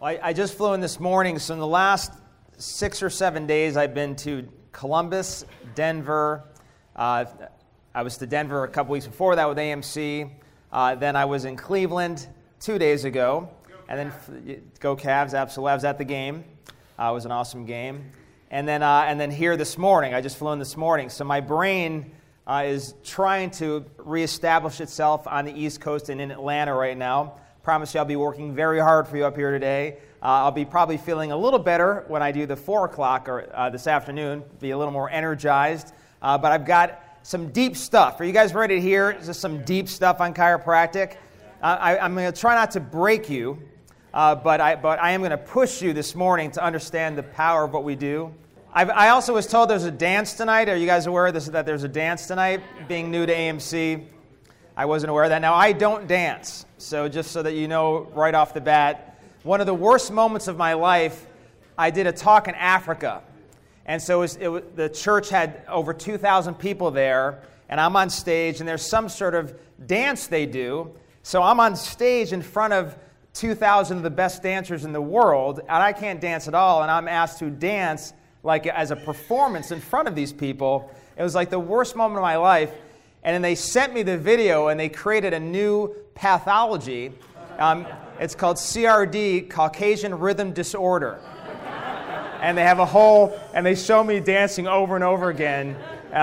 I just flew in this morning, so in the last 6 or 7 days, I've been to Columbus, Denver. I was to Denver a couple weeks before that with AMC. Then I was in Cleveland 2 days ago. And then go Cavs, absolutely. I was at the game. It was an awesome game. And then here this morning. I just flew in this morning. So my brain is trying to reestablish itself on the East Coast and in Atlanta right now. Promise you I'll be working very hard for you up here today. I'll be probably feeling a little better when I do the 4 o'clock or this afternoon, be a little more energized. But I've got some deep stuff. Are you guys ready to hear just some deep stuff on chiropractic? I'm going to try not to break you, but I am going to push you this morning to understand the power of what we do. I also was told there's a dance tonight. Are you guys aware of this, that there's a dance tonight? Being new to AMC, I wasn't aware of that. Now, I don't dance, so just so that you know right off the bat, one of the worst moments of my life, I did a talk in Africa. And so the church had over 2,000 people there, and I'm on stage, and there's some sort of dance they do. So I'm on stage in front of 2,000 of the best dancers in the world, and I can't dance at all, and I'm asked to dance like as a performance in front of these people. It was like the worst moment of my life. And then they sent me the video, and they created a new pathology. It's called CRD, Caucasian Rhythm Disorder. And they have and they show me dancing over and over again.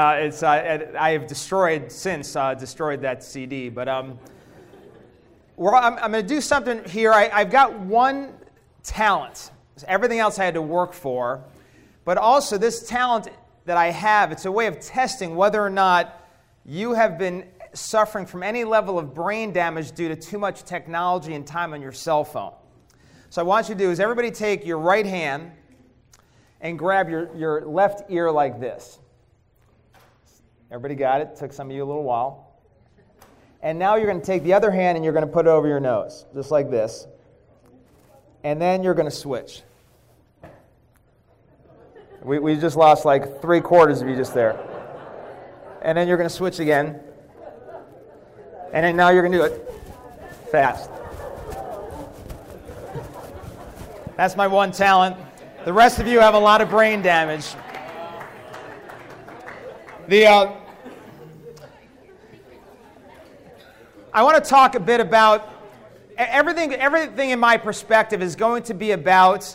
I have destroyed that CD. But I'm going to do something here. I've got one talent. Everything else I had to work for. But also this talent that I have, it's a way of testing whether or not you have been suffering from any level of brain damage due to too much technology and time on your cell phone. So what I want you to do is everybody take your right hand and grab your left ear like this. Everybody got it? Took some of you a little while. And now you're going to take the other hand and you're going to put it over your nose, just like this. And then you're going to switch. We just lost like 3/4 of you just there. And then you're going to switch again. And then now you're going to do it fast. That's my one talent. The rest of you have a lot of brain damage. I want to talk a bit about everything in my perspective is going to be about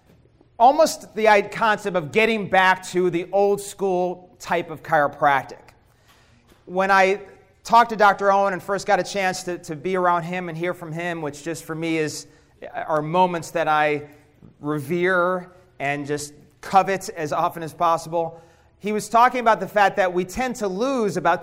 almost the concept of getting back to the old school type of chiropractic. When I talked to Dr. Owen and first got a chance to be around him and hear from him, which just for me are moments that I revere and just covet as often as possible, he was talking about the fact that we tend to lose about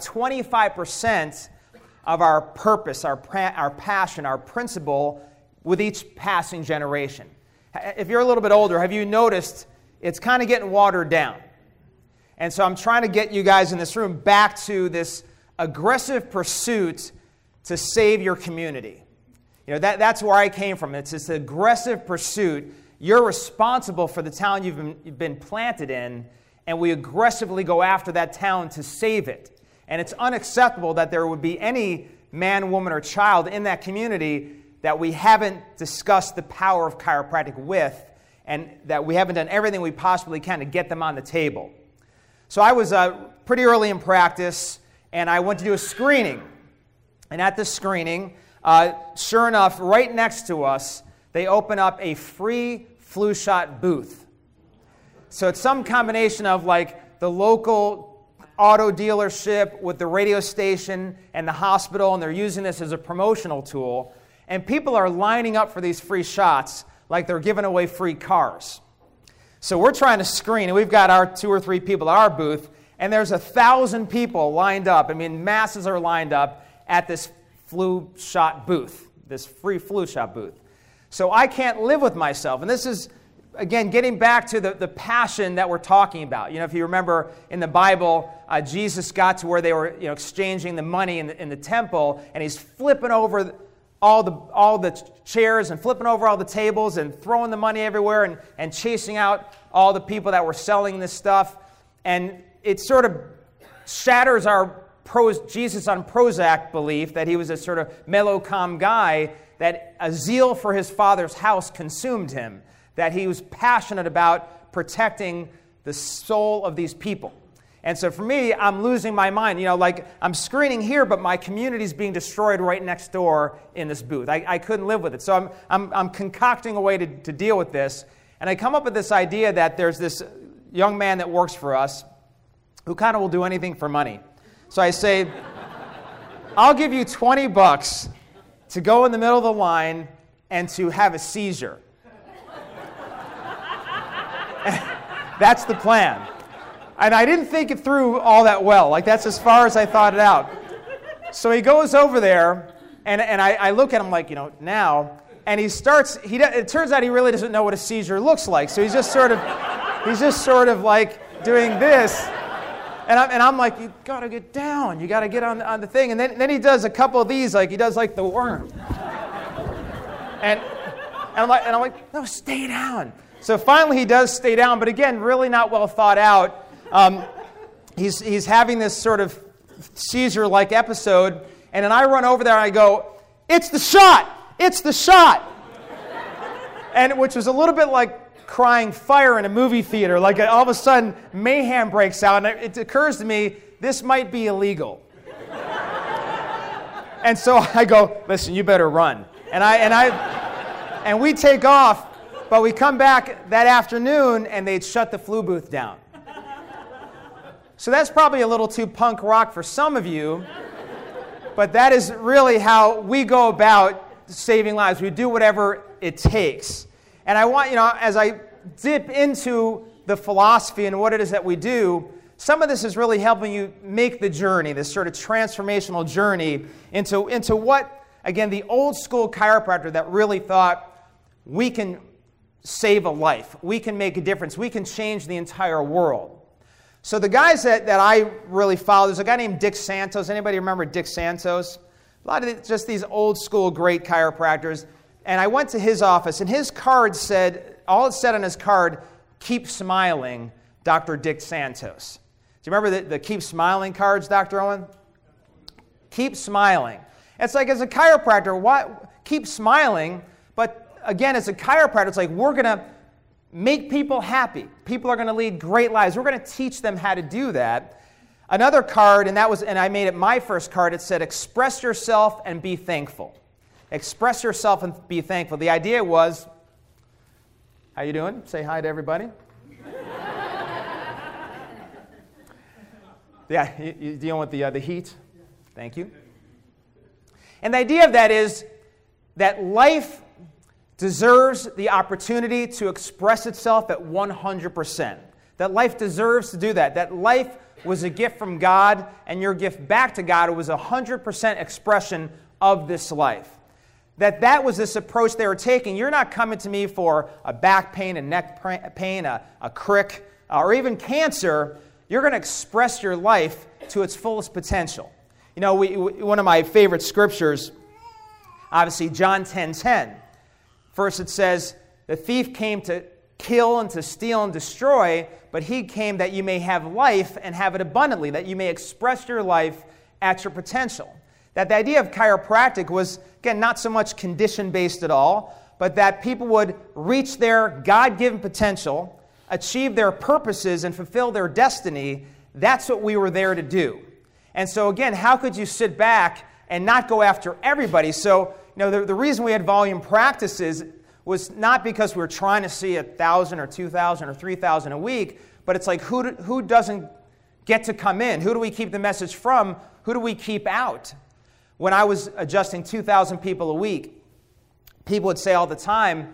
25% of our purpose, our passion, our principle with each passing generation. If you're a little bit older, have you noticed it's kind of getting watered down? And so I'm trying to get you guys in this room back to this aggressive pursuit to save your community. You know, that's where I came from. It's this aggressive pursuit. You're responsible for the town you've been planted in, and we aggressively go after that town to save it. And it's unacceptable that there would be any man, woman, or child in that community that we haven't discussed the power of chiropractic with, and that we haven't done everything we possibly can to get them on the table. So I was pretty early in practice, and I went to do a screening. And at the screening, sure enough, right next to us, they open up a free flu shot booth. So it's some combination of like the local auto dealership with the radio station and the hospital, and they're using this as a promotional tool. And people are lining up for these free shots like they're giving away free cars. So we're trying to screen, and we've got our 2 or 3 people at our booth, and there's 1,000 people lined up. I mean, masses are lined up at this flu shot booth, this free flu shot booth. So I can't live with myself. And this is, again, getting back to the passion that we're talking about. You know, if you remember in the Bible, Jesus got to where they were exchanging the money in the temple, and he's flipping over all the chairs and flipping over all the tables and throwing the money everywhere and chasing out all the people that were selling this stuff. And it sort of shatters our Jesus on Prozac belief that he was a sort of mellow, calm guy, that a zeal for his Father's house consumed him, that he was passionate about protecting the soul of these people. And so for me, I'm losing my mind. Like I'm screening here, but my community's being destroyed right next door in this booth. I couldn't live with it. So I'm concocting a way to deal with this. And I come up with this idea that there's this young man that works for us who kind of will do anything for money. So I say, I'll give you $20 to go in the middle of the line and to have a seizure. That's the plan. And I didn't think it through all that well. Like, that's as far as I thought it out. So he goes over there, and I look at him like, now, and it turns out he really doesn't know what a seizure looks like. So he's just sort of like doing this. And I'm like, you got to get down. You got to get on the thing. And then he does a couple of these, like he does like the worm. And I'm like, no, stay down. So finally he does stay down, but again, really not well thought out. He's having this sort of seizure-like episode, and then I run over there and I go, it's the shot! It's the shot! And which was a little bit like crying fire in a movie theater. Like all of a sudden, mayhem breaks out, and it occurs to me, this might be illegal. And so I go, listen, you better run. And we take off, but we come back that afternoon, and they'd shut the flu booth down. So that's probably a little too punk rock for some of you, but that is really how we go about saving lives. We do whatever it takes. And I want, as I dip into the philosophy and what it is that we do, some of this is really helping you make the journey, this sort of transformational journey into what, again, the old school chiropractor that really thought we can save a life, we can make a difference, we can change the entire world. So the guys that I really follow, there's a guy named Dick Santos. Anybody remember Dick Santos? A lot of just these old school great chiropractors. And I went to his office, and his card said, all it said on his card, keep smiling, Dr. Dick Santos. Do you remember the keep smiling cards, Dr. Owen? Keep smiling. It's like, as a chiropractor, keep smiling, but again, as a chiropractor, it's like, we're going to make people happy. People are going to lead great lives. We're going to teach them how to do that. Another card, and I made it my first card, it said, express yourself and be thankful. Express yourself and be thankful. The idea was, how you doing? Say hi to everybody. Yeah, you dealing with the heat? Thank you. And the idea of that is that life deserves the opportunity to express itself at 100%. That life deserves to do that. That life was a gift from God, and your gift back to God was 100% expression of this life. That was this approach they were taking. You're not coming to me for a back pain, a neck pain, a crick, or even cancer. You're going to express your life to its fullest potential. One of my favorite scriptures, obviously John 10:10. First it says, the thief came to kill and to steal and destroy, but he came that you may have life and have it abundantly, that you may express your life at your potential. That the idea of chiropractic was, again, not so much condition-based at all, but that people would reach their God-given potential, achieve their purposes, and fulfill their destiny. That's what we were there to do. And so again, how could you sit back and not go after everybody? So the reason we had volume practices was not because we were trying to see 1,000 or 2,000 or 3,000 a week, but it's like, who doesn't get to come in? Who do we keep the message from? Who do we keep out? When I was adjusting 2,000 people a week, people would say all the time,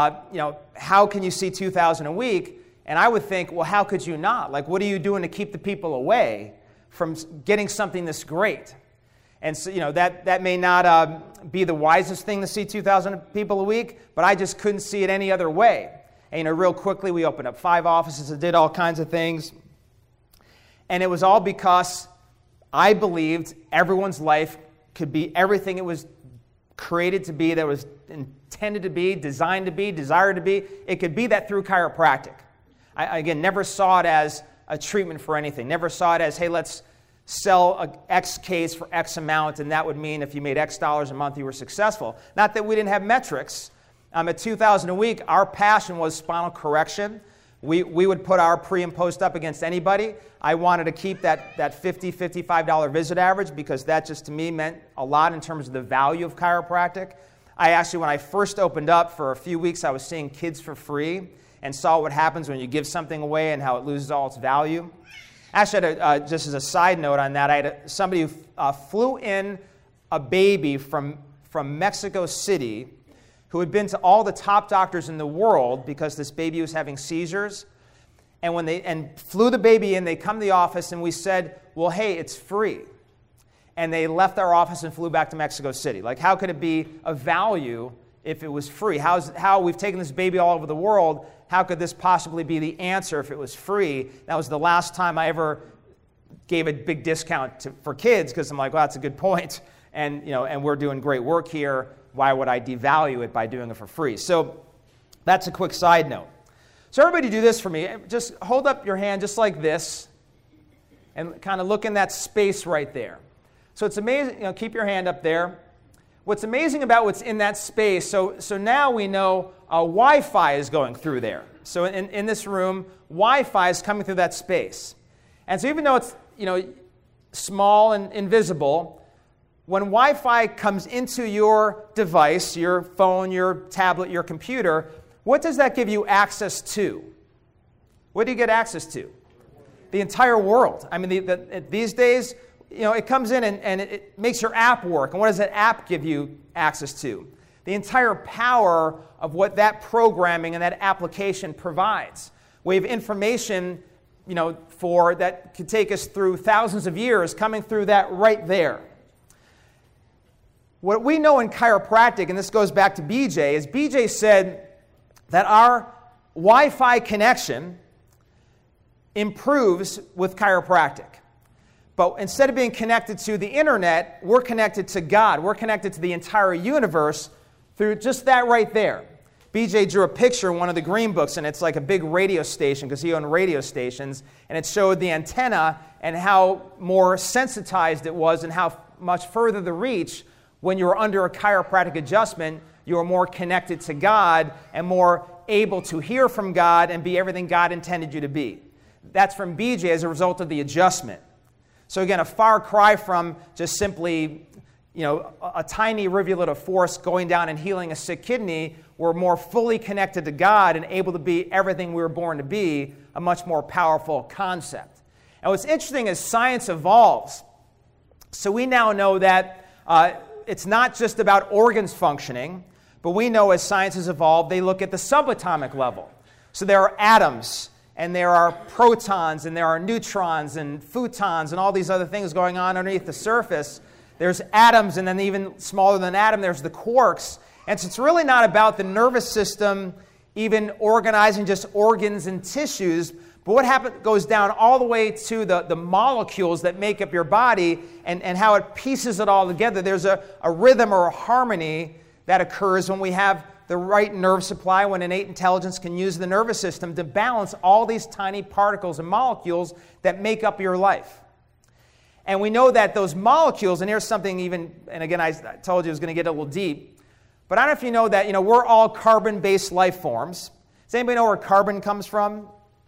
how can you see 2,000 a week? And I would think, well, how could you not? Like, what are you doing to keep the people away from getting something this great? And so, that may not be the wisest thing to see 2,000 people a week, but I just couldn't see it any other way. And, real quickly, we opened up 5 offices and did all kinds of things. And it was all because I believed everyone's life could be everything it was created to be, that was intended to be, designed to be, desired to be. It could be that through chiropractic. I again, never saw it as a treatment for anything. Never saw it as, hey, let's sell a X case for X amount, and that would mean if you made X dollars a month, you were successful. Not that we didn't have metrics. At $2,000 a week, our passion was spinal correction. We would put our pre and post up against anybody. I wanted to keep that $50, $55 visit average because that just to me meant a lot in terms of the value of chiropractic. I actually, when I first opened up for a few weeks, I was seeing kids for free and saw what happens when you give something away and how it loses all its value. Actually, just as a side note on that, I had somebody who flew in a baby from Mexico City who had been to all the top doctors in the world because this baby was having seizures. And when they flew the baby in, they come to the office and we said, well, hey, it's free. And they left our office and flew back to Mexico City. Like, how could it be of value if it was free? How we've taken this baby all over the world, how could this possibly be the answer if it was free? That was the last time I ever gave a big discount for kids because I'm like, well, that's a good point. And, and we're doing great work here. Why would I devalue it by doing it for free? So that's a quick side note. So everybody do this for me. Just hold up your hand just like this and kind of look in that space right there. So it's amazing. Keep your hand up there. What's amazing about what's in that space, so now we know Wi-Fi is going through there. So in this room, Wi-Fi is coming through that space. And so even though it's small and invisible, when Wi-Fi comes into your device, your phone, your tablet, your computer, what does that give you access to? What do you get access to? The entire world. I mean, these days, it comes in and it makes your app work. And what does that app give you access to? The entire power of what that programming and that application provides. We have information, for that could take us through thousands of years coming through that right there. What we know in chiropractic, and this goes back to BJ, is BJ said that our Wi-Fi connection improves with chiropractic. But instead of being connected to the internet, we're connected to God. We're connected to the entire universe through just that right there. BJ drew a picture in one of the green books, and it's like a big radio station because he owned radio stations, and it showed the antenna and how more sensitized it was and how much further the reach. When you're under a chiropractic adjustment, you're more connected to God and more able to hear from God and be everything God intended you to be. That's from BJ as a result of the adjustment. So again, a far cry from just simply, a tiny rivulet of force going down and healing a sick kidney. We're more fully connected to God and able to be everything we were born to be, a much more powerful concept. And what's interesting is science evolves. So we now know that it's not just about organs functioning, but we know as science has evolved, they look at the subatomic level. So there are atoms, and there are protons, and there are neutrons, and photons, and all these other things going on underneath the surface. There's atoms, and then even smaller than atom, there's the quarks. And so it's really not about the nervous system even organizing just organs and tissues, but what goes down all the way to the molecules that make up your body and how it pieces it all together. There's a rhythm or a harmony that occurs when we have the right nerve supply, when innate intelligence can use the nervous system to balance all these tiny particles and molecules that make up your life. And we know that those molecules, and here's something even, and again, I told you it was going to get a little deep, but I don't know if you know that, we're all carbon-based life forms. Does anybody know where carbon comes from?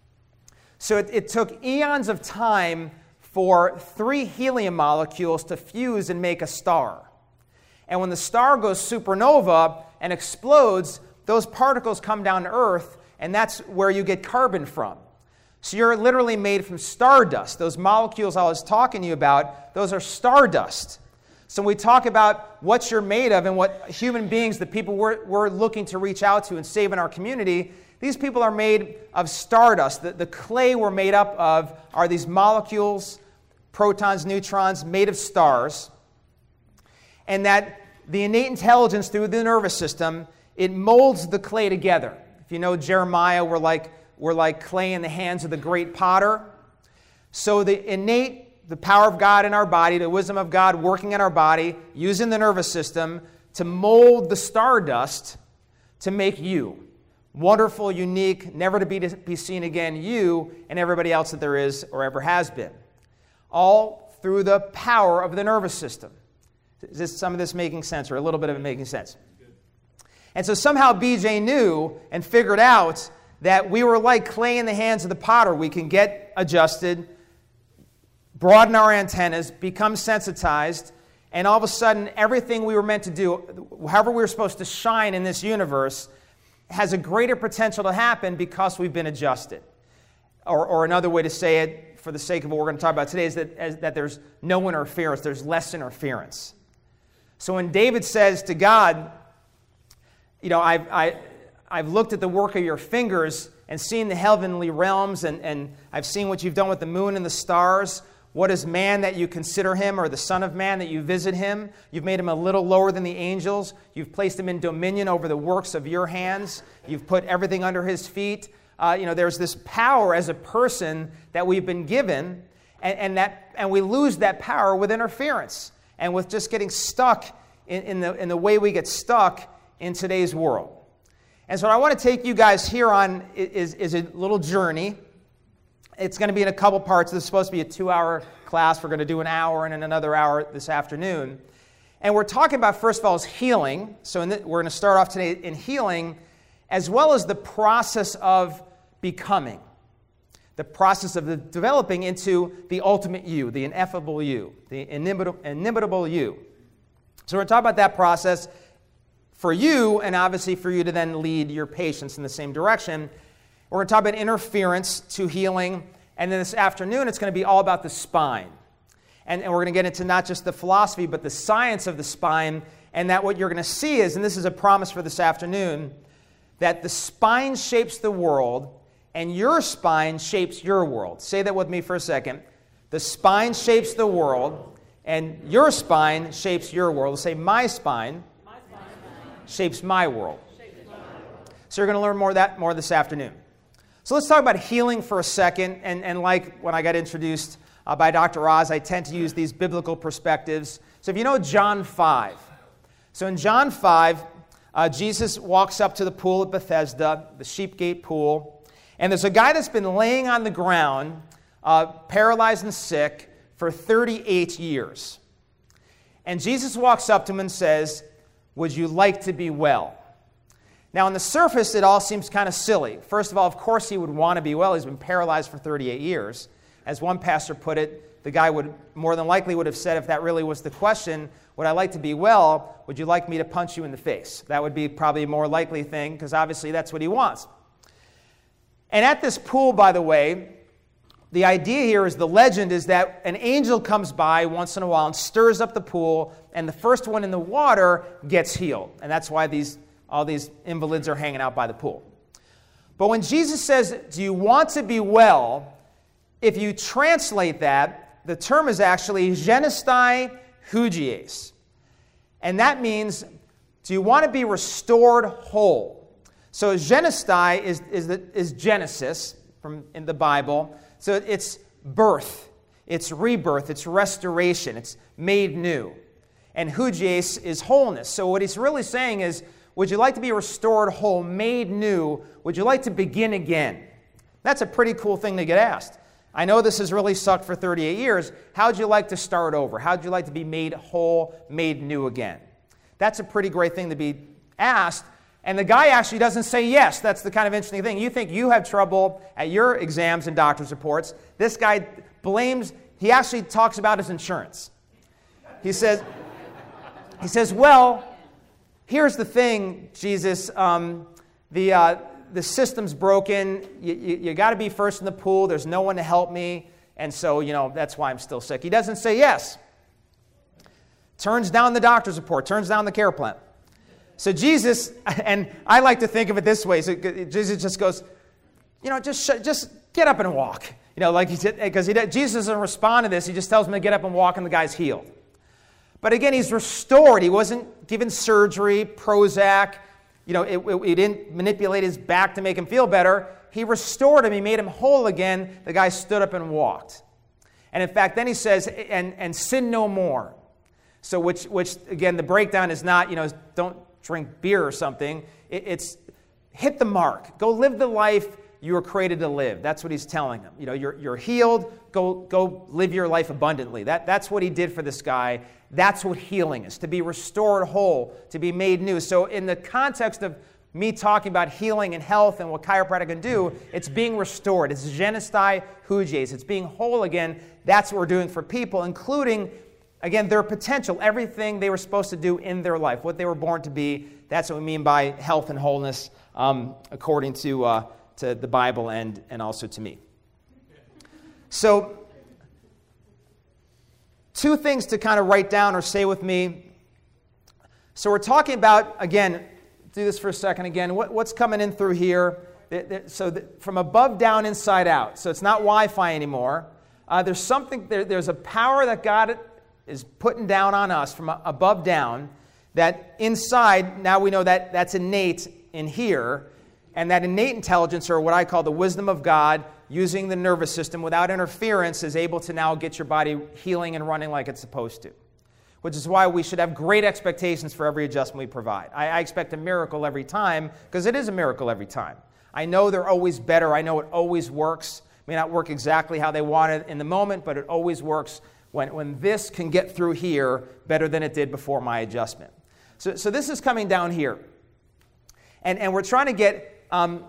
So it took eons of time for 3 helium molecules to fuse and make a star. And when the star goes supernova and explodes, those particles come down to Earth, and that's where you get carbon from. So you're literally made from stardust. Those molecules I was talking to you about, those are stardust. So when we talk about what you're made of and what human beings, the people we're looking to reach out to and save in our community, these people are made of stardust. The clay we're made up of are these molecules, protons, neutrons, made of stars. And that the innate intelligence through the nervous system, it molds the clay together. If you know Jeremiah, we're like clay in the hands of the great potter. So the power of God in our body, the wisdom of God working in our body, using the nervous system to mold the stardust to make you. Wonderful, unique, never to be seen again, you and everybody else that there is or ever has been. All through the power of the nervous system. Is some of this making sense, or a little bit of it making sense? And so somehow BJ knew and figured out that we were like clay in the hands of the potter. We can get adjusted, broaden our antennas, become sensitized, and all of a sudden everything we were meant to do, however we were supposed to shine in this universe, has a greater potential to happen because we've been adjusted. Or another way to say it, for the sake of what we're going to talk about today, is that there's no interference, there's less interference. So when David says to God, I've looked at the work of your fingers and seen the heavenly realms, and I've seen what you've done with the moon and the stars. What is man that you consider him, or the son of man that you visit him? You've made him a little lower than the angels. You've placed him in dominion over the works of your hands. You've put everything under his feet. There's this power as a person that we've been given, and we lose that power with interference and with just getting stuck in the way we get stuck in today's world. And so what I want to take you guys here on is a little journey. It's going to be in a couple parts. This is supposed to be a 2-hour class. We're going to do an hour and then another hour this afternoon. And we're talking about, first of all, is healing. So we're going to start off today in healing, as well as the process of becoming, the process of developing into the ultimate you, the ineffable you, the inimitable you. So we're going to talk about that process for you, and obviously for you to then lead your patients in the same direction. We're going to talk about interference to healing, and then this afternoon it's going to be all about the spine. And we're going to get into not just the philosophy, but the science of the spine, and that what you're going to see is, and this is a promise for this afternoon, that the spine shapes the world, and your spine shapes your world. Say that with me for a second. The spine shapes the world, and your spine shapes your world. Say, my spine shapes my world. So you're going to learn more this afternoon. So let's talk about healing for a second. And like when I got introduced by Dr. Oz, I tend to use these biblical perspectives. So if you know John 5. So in John 5, Jesus walks up to the pool at Bethesda, the Sheep Gate pool. And there's a guy that's been laying on the ground, paralyzed and sick, for 38 years. And Jesus walks up to him and says, "Would you like to be well?" Now, on the surface, it all seems kind of silly. First of all, of course he would want to be well. He's been paralyzed for 38 years. As one pastor put it, the guy would more than likely would have said, if that really was the question, would I like to be well? Would you like me to punch you in the face? That would be probably a more likely thing, because obviously that's what he wants. And at this pool, by the way, the idea here is, the legend is that an angel comes by once in a while and stirs up the pool, and the first one in the water gets healed. And that's why all these invalids are hanging out by the pool. But when Jesus says, "Do you want to be well?" if you translate that, the term is actually genestai hugies. And that means, do you want to be restored whole? So genestai is Genesis in the Bible. So it's birth, it's rebirth, it's restoration, it's made new. And hugies is wholeness. So what he's really saying is, would you like to be restored whole, made new? Would you like to begin again? That's a pretty cool thing to get asked. I know this has really sucked for 38 years. How'd you like to start over? How'd you like to be made whole, made new again? That's a pretty great thing to be asked. And the guy actually doesn't say yes. That's the kind of interesting thing. You think you have trouble at your exams and doctor's reports. This guy he actually talks about his insurance. He says, well, here's the thing, Jesus. The system's broken. You got to be first in the pool. There's no one to help me. And so, that's why I'm still sick. He doesn't say yes. Turns down the doctor's report. Turns down the care plan. So Jesus, and I like to think of it this way. So Jesus just goes, just get up and walk. Like he said, because Jesus doesn't respond to this. He just tells him to get up and walk, and the guy's healed. But again, he's restored. He wasn't given surgery, Prozac. He didn't manipulate his back to make him feel better. He restored him. He made him whole again. The guy stood up and walked. And in fact, then he says, and sin no more. So which again, the breakdown is not, don't drink beer or something. It's hit the mark. Go live the life you were created to live. That's what he's telling them. You're healed. Go live your life abundantly. That's what he did for this guy. That's what healing is, to be restored whole, to be made new. So in the context of me talking about healing and health and what chiropractic can do, it's being restored. It's genestai huges. It's being whole again. That's what we're doing for people, including, again, their potential, everything they were supposed to do in their life, what they were born to be. That's what we mean by health and wholeness, according to the Bible and also to me. So, two things to kind of write down or say with me. So we're talking about, again, do this for a second again, what's coming in through here. From above down, inside out. So it's not Wi-Fi anymore. There's something, there's a power that God is putting down on us from above down, that inside, now we know that that's innate in here, and that innate intelligence, or what I call the wisdom of God, using the nervous system without interference, is able to now get your body healing and running like it's supposed to. Which is why we should have great expectations for every adjustment we provide. I expect a miracle every time, because it is a miracle every time. I know they're always better. I know it always works. It may not work exactly how they want it in the moment, but it always works when this can get through here better than it did before my adjustment. So this is coming down here. And we're trying to get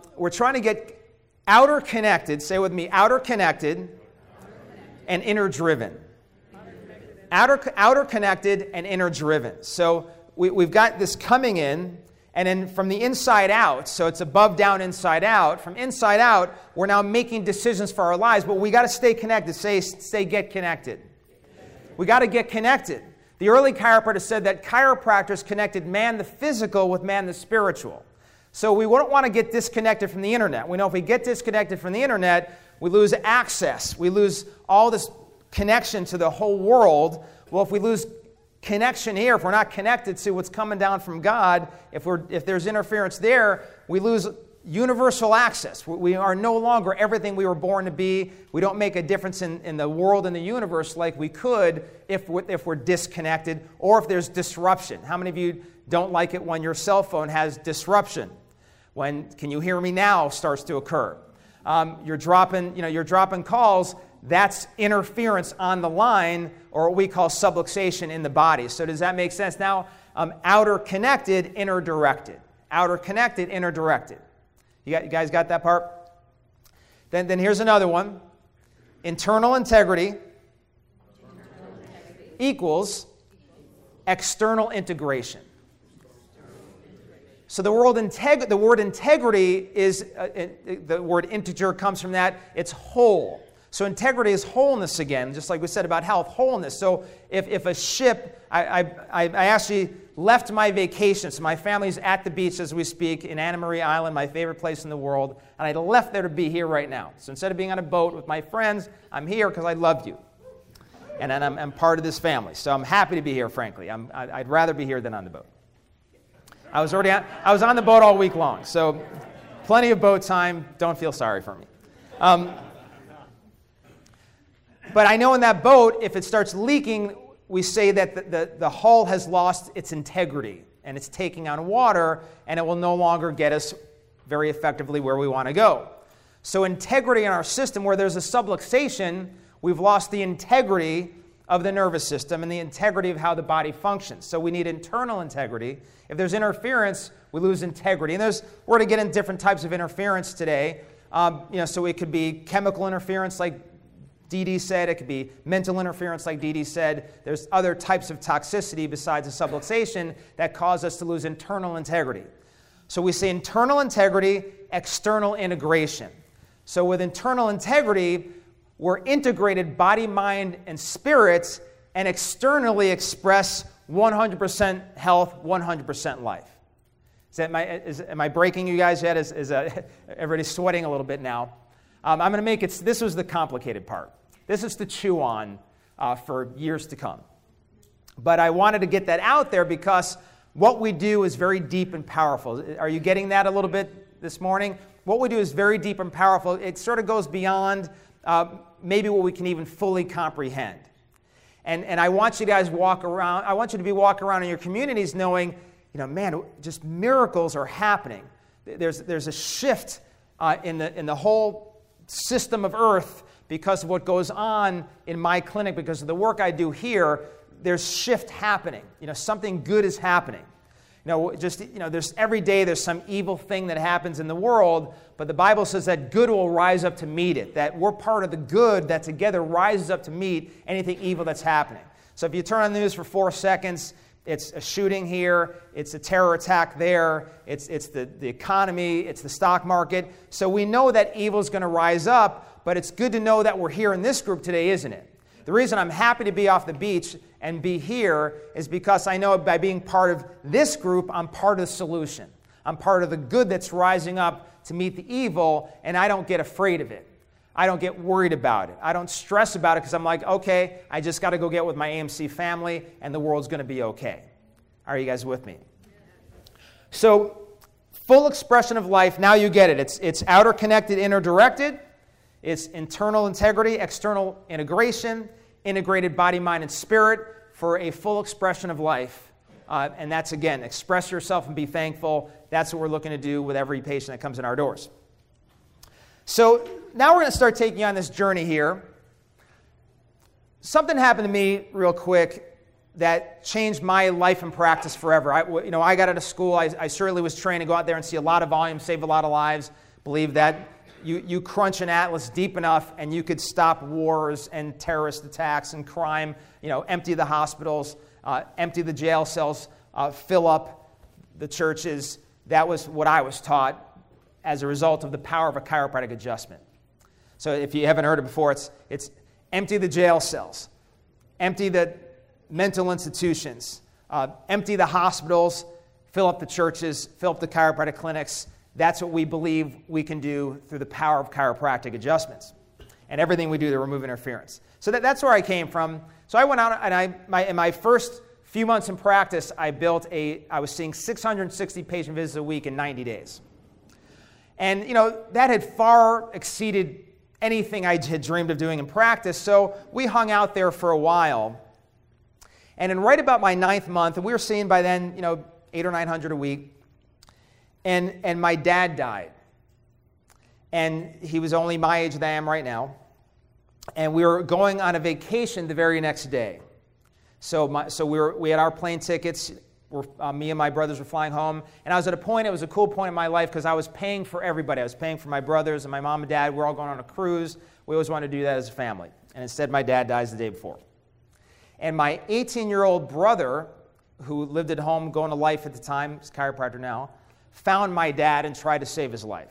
outer connected, say with me, outer connected and inner driven. Outer connected and inner driven. So we've got this coming in, and then from the inside out, so it's above, down, inside out. From inside out, we're now making decisions for our lives, but we got to stay connected. Say get connected. We got to get connected. The early chiropractors said that chiropractors connected man the physical with man the spiritual. So we don't want to get disconnected from the internet. We know if we get disconnected from the internet, we lose access. We lose all this connection to the whole world. Well, if we lose connection here, if we're not connected to what's coming down from God, if there's interference there, we lose universal access. We are no longer everything we were born to be. We don't make a difference in the world and the universe like we could if we're disconnected or if there's disruption. How many of you don't like it when your cell phone has disruption? When "can you hear me now" starts to occur. You're dropping calls. That's interference on the line, or what we call subluxation in the body. So does that make sense? Now, outer connected, inner directed. Outer connected, inner directed. You guys got that part? Then here's another one. Internal integrity equals external integration. So the word integrity is, the word integer comes from that. It's whole. So integrity is wholeness again, just like we said about health, wholeness. So if a ship, I actually left my vacation, so my family's at the beach as we speak in Anna Maria Island, my favorite place in the world, and I left there to be here right now. So instead of being on a boat with my friends, I'm here because I love you. And I'm part of this family. So I'm happy to be here, frankly. I'd rather be here than on the boat. I was on the boat all week long, so plenty of boat time. Don't feel sorry for me. But I know in that boat, if it starts leaking, we say that the hull has lost its integrity, and it's taking on water, and it will no longer get us very effectively where we want to go. So integrity in our system, where there's a subluxation, we've lost the integrity of the nervous system and the integrity of how the body functions. So we need internal integrity. If there's interference, we lose integrity. And we're going to get in different types of interference today. So it could be chemical interference, like Dee said. It could be mental interference, like Dee said. There's other types of toxicity besides the subluxation that cause us to lose internal integrity. So we say internal integrity, external integration. So with internal integrity, we're integrated body, mind, and spirit, and externally express 100% health, 100% life. Am I breaking you guys yet? Is everybody's sweating a little bit now? I'm going to make it, this was the complicated part. This is to chew on for years to come. But I wanted to get that out there because what we do is very deep and powerful. Are you getting that a little bit this morning? What we do is very deep and powerful. It sort of goes beyond maybe what we can even fully comprehend. And I want you guys walk around. I want you to be walking around in your communities knowing, man, just miracles are happening. There's a shift in the whole system of earth, because of what goes on in my clinic, because of the work I do here, there's shift happening. Something good is happening. There's every day there's some evil thing that happens in the world, but the Bible says that good will rise up to meet it, that we're part of the good that together rises up to meet anything evil that's happening. So if you turn on the news for 4 seconds, it's a shooting here, it's a terror attack there, it's the economy, it's the stock market. So we know that evil is going to rise up, but it's good to know that we're here in this group today, isn't it? The reason I'm happy to be off the beach and be here is because I know by being part of this group, I'm part of the solution. I'm part of the good that's rising up to meet the evil, and I don't get afraid of it. I don't get worried about it. I don't stress about it because I'm like, okay, I just got to go get with my AMC family, and the world's going to be okay. Are you guys with me? So, full expression of life, now you get it. It's outer connected, inner directed. It's internal integrity, external integration, integrated body, mind, and spirit for a full expression of life. And that's, again, express yourself and be thankful. That's what we're looking to do with every patient that comes in our doors. So now we're going to start taking you on this journey here. Something happened to me real quick that changed my life and practice forever. I got out of school. I certainly was trained to go out there and see a lot of volume, save a lot of lives. Believe that you crunch an atlas deep enough and you could stop wars and terrorist attacks and crime, empty the hospitals, empty the jail cells, fill up the churches. That was what I was taught as a result of the power of a chiropractic adjustment. So if you haven't heard it before, it's empty the jail cells, empty the mental institutions, empty the hospitals, fill up the churches, fill up the chiropractic clinics. That's what we believe we can do through the power of chiropractic adjustments. And everything we do to remove interference. So that's where I came from. So I went out and in my first few months in practice, I was seeing 660 patient visits a week in 90 days. And, that had far exceeded anything I had dreamed of doing in practice. So we hung out there for a while. And in right about my 9th month, and we were seeing by then, 800 or 900 a week. And my dad died. And he was only my age that I am right now. And we were going on a vacation the very next day. So we had our plane tickets. Me and my brothers were flying home. And I was at a point, it was a cool point in my life because I was paying for everybody. I was paying for my brothers and my mom and dad. We're all going on a cruise. We always wanted to do that as a family. And instead, my dad dies the day before. And my 18-year-old brother, who lived at home going to life at the time, he's a chiropractor now, found my dad and tried to save his life.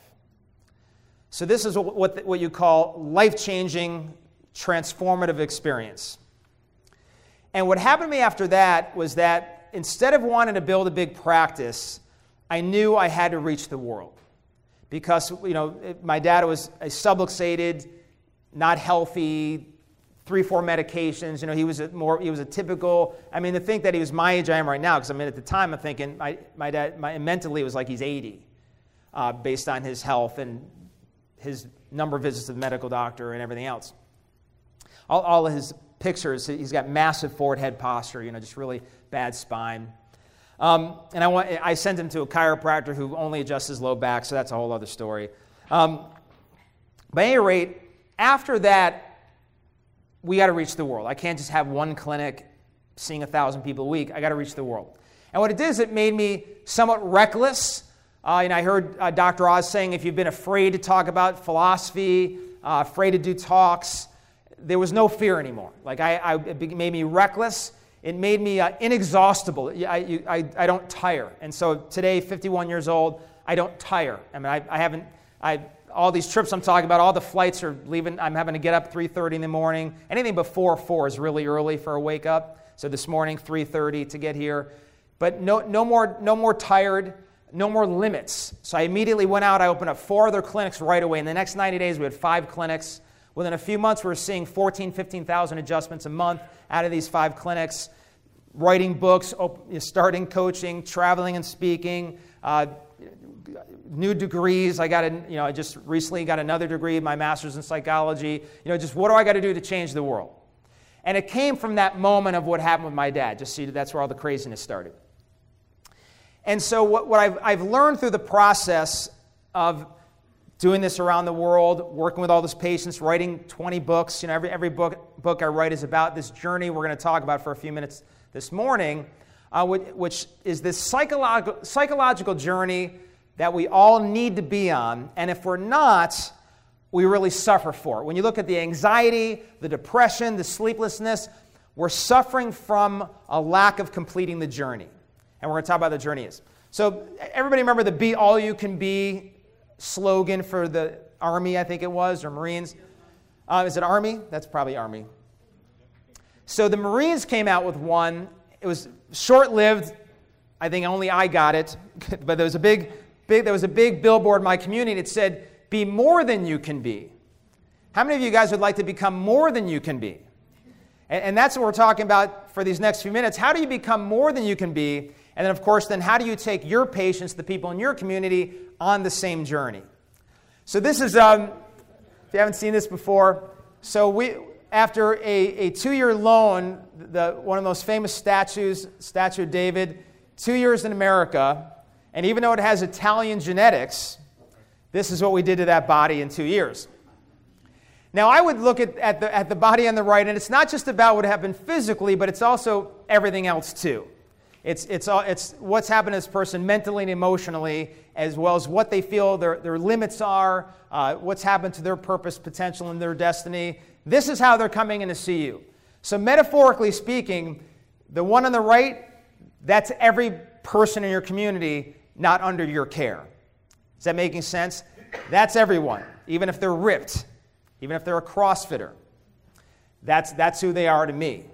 So this is what you call life-changing, transformative experience. And what happened to me after that was that instead of wanting to build a big practice, I knew I had to reach the world. Because, my dad was a subluxated, not healthy, 3-4 medications. He was a typical. To think that he was my age I am right now, because at the time I'm thinking my dad mentally it was like he's 80, based on his health and his number of visits to the medical doctor and everything else. All of his pictures, he's got massive forward head posture, just really bad spine. And I sent him to a chiropractor who only adjusts his low back, so that's a whole other story. But at any rate, after that, we got to reach the world. I can't just have one clinic seeing 1,000 people a week. I got to reach the world. And what it did is it made me somewhat reckless. I heard Dr. Oz saying if you've been afraid to talk about philosophy, afraid to do talks, there was no fear anymore. It made me reckless. It made me inexhaustible. I don't tire. And so today, 51 years old, I don't tire. All these trips I'm talking about, all the flights are leaving. I'm having to get up 3:30 in the morning. Anything before 4 is really early for a wake up. So this morning, 3:30 to get here. But no more tired, no more limits. So I immediately went out. I opened up 4 other clinics right away. In the next 90 days, we had 5 clinics. Within a few months, we were seeing 15,000 adjustments a month out of these 5 clinics. Writing books, starting coaching, traveling and speaking, new degrees. I just recently got another degree, my master's in psychology. Just what do I got to do to change the world? And it came from that moment of what happened with my dad. Just see, that's where all the craziness started. And so what I've learned through the process of doing this around the world, working with all those patients, writing 20 books. Every book I write is about this journey we're going to talk about for a few minutes this morning, which is this psychological journey that we all need to be on. And if we're not, we really suffer for it. When you look at the anxiety, the depression, the sleeplessness, we're suffering from a lack of completing the journey. And we're going to talk about what the journey is. So everybody remember the Be All You Can Be slogan for the Army, I think it was, or Marines? Is it Army? That's probably Army. So the Marines came out with one. It was short-lived. I think only I got it. But there was a big billboard in my community that said, "Be more than you can be." How many of you guys would like to become more than you can be? And that's what we're talking about for these next few minutes. How do you become more than you can be? And then, of course, how do you take your patients, the people in your community, on the same journey? So this is, if you haven't seen this before, so after a 2-year loan, one of the most famous statues, Statue of David, 2 years in America, and even though it has Italian genetics, this is what we did to that body in 2 years. Now, I would look at the body on the right, and it's not just about what happened physically, but it's also everything else too. It's what's happened to this person mentally and emotionally, as well as what they feel their limits are, what's happened to their purpose, potential, and their destiny. This is how they're coming in to see you. So metaphorically speaking, the one on the right, that's every person in your community not under your care. Is that making sense? That's everyone, even if they're ripped, even if they're a CrossFitter. That's who they are to me.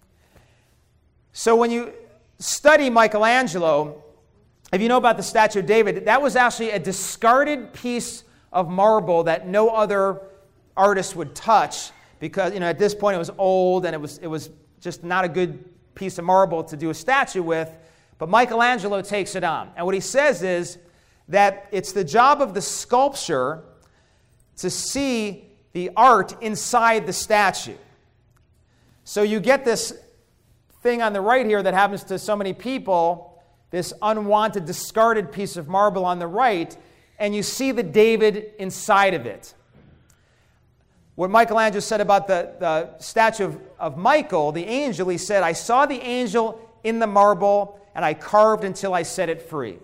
So when you study Michelangelo, if you know about the Statue of David, that was actually a discarded piece of marble that no other artist would touch because, at this point it was old and it was just not a good piece of marble to do a statue with. But Michelangelo takes it on. And what he says is that it's the job of the sculptor to see the art inside the statue. So you get this thing on the right here that happens to so many people, this unwanted, discarded piece of marble on the right, and you see the David inside of it. What Michelangelo said about the statue of Michael, the angel, he said, "I saw the angel in the marble, and I carved until I set it free."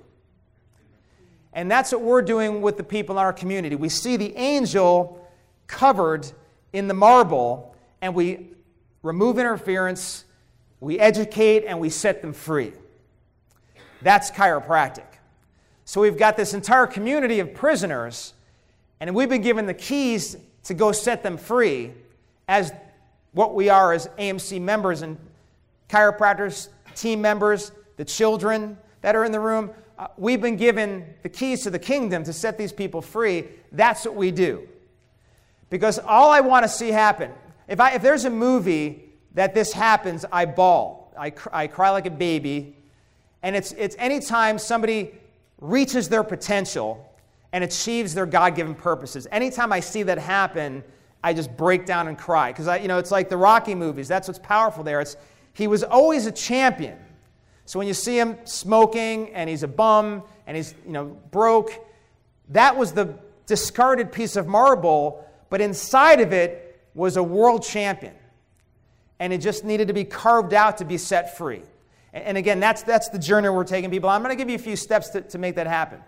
And that's what we're doing with the people in our community. We see the angel covered in the marble, and we remove interference, we educate, and we set them free. That's chiropractic. So we've got this entire community of prisoners, and we've been given the keys to go set them free as what we are as AMC members and chiropractors, team members, the children that are in the room. We've been given the keys to the kingdom to set these people free. That's what we do. Because all I want to see happen, if there's a movie that this happens, I bawl. I cry like a baby. And it's anytime somebody reaches their potential and achieves their God-given purposes. Anytime I see that happen, I just break down and cry. Because it's like the Rocky movies. That's what's powerful there. He was always a champion. So when you see him smoking and he's a bum and he's broke, that was the discarded piece of marble, but inside of it was a world champion. And it just needed to be carved out to be set free. And again, that's the journey we're taking people. I'm going to give you a few steps to make that happen.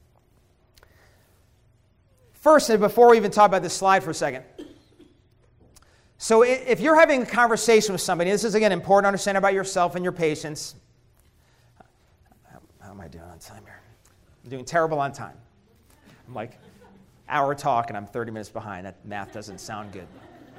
First, and before we even talk about this slide for a second. So if you're having a conversation with somebody, this is, again, important to understand about yourself and your patients. How am I doing on time here? I'm doing terrible on time. I'm like, hour talk, and I'm 30 minutes behind. That math doesn't sound good.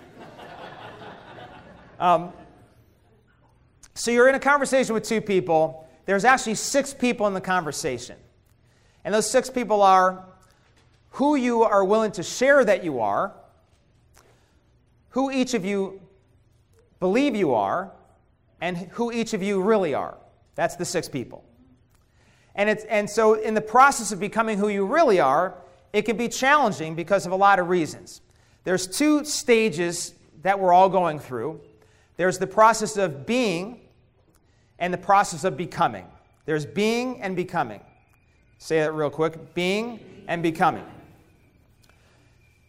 So you're in a conversation with two people. There's actually 6 people in the conversation. And those 6 people are who you are willing to share that you are, who each of you believe you are, and who each of you really are. That's the 6 people. And so in the process of becoming who you really are, it can be challenging because of a lot of reasons. There's 2 stages that we're all going through. There's the process of being and the process of becoming. There's being and becoming. Say that real quick. Being and becoming.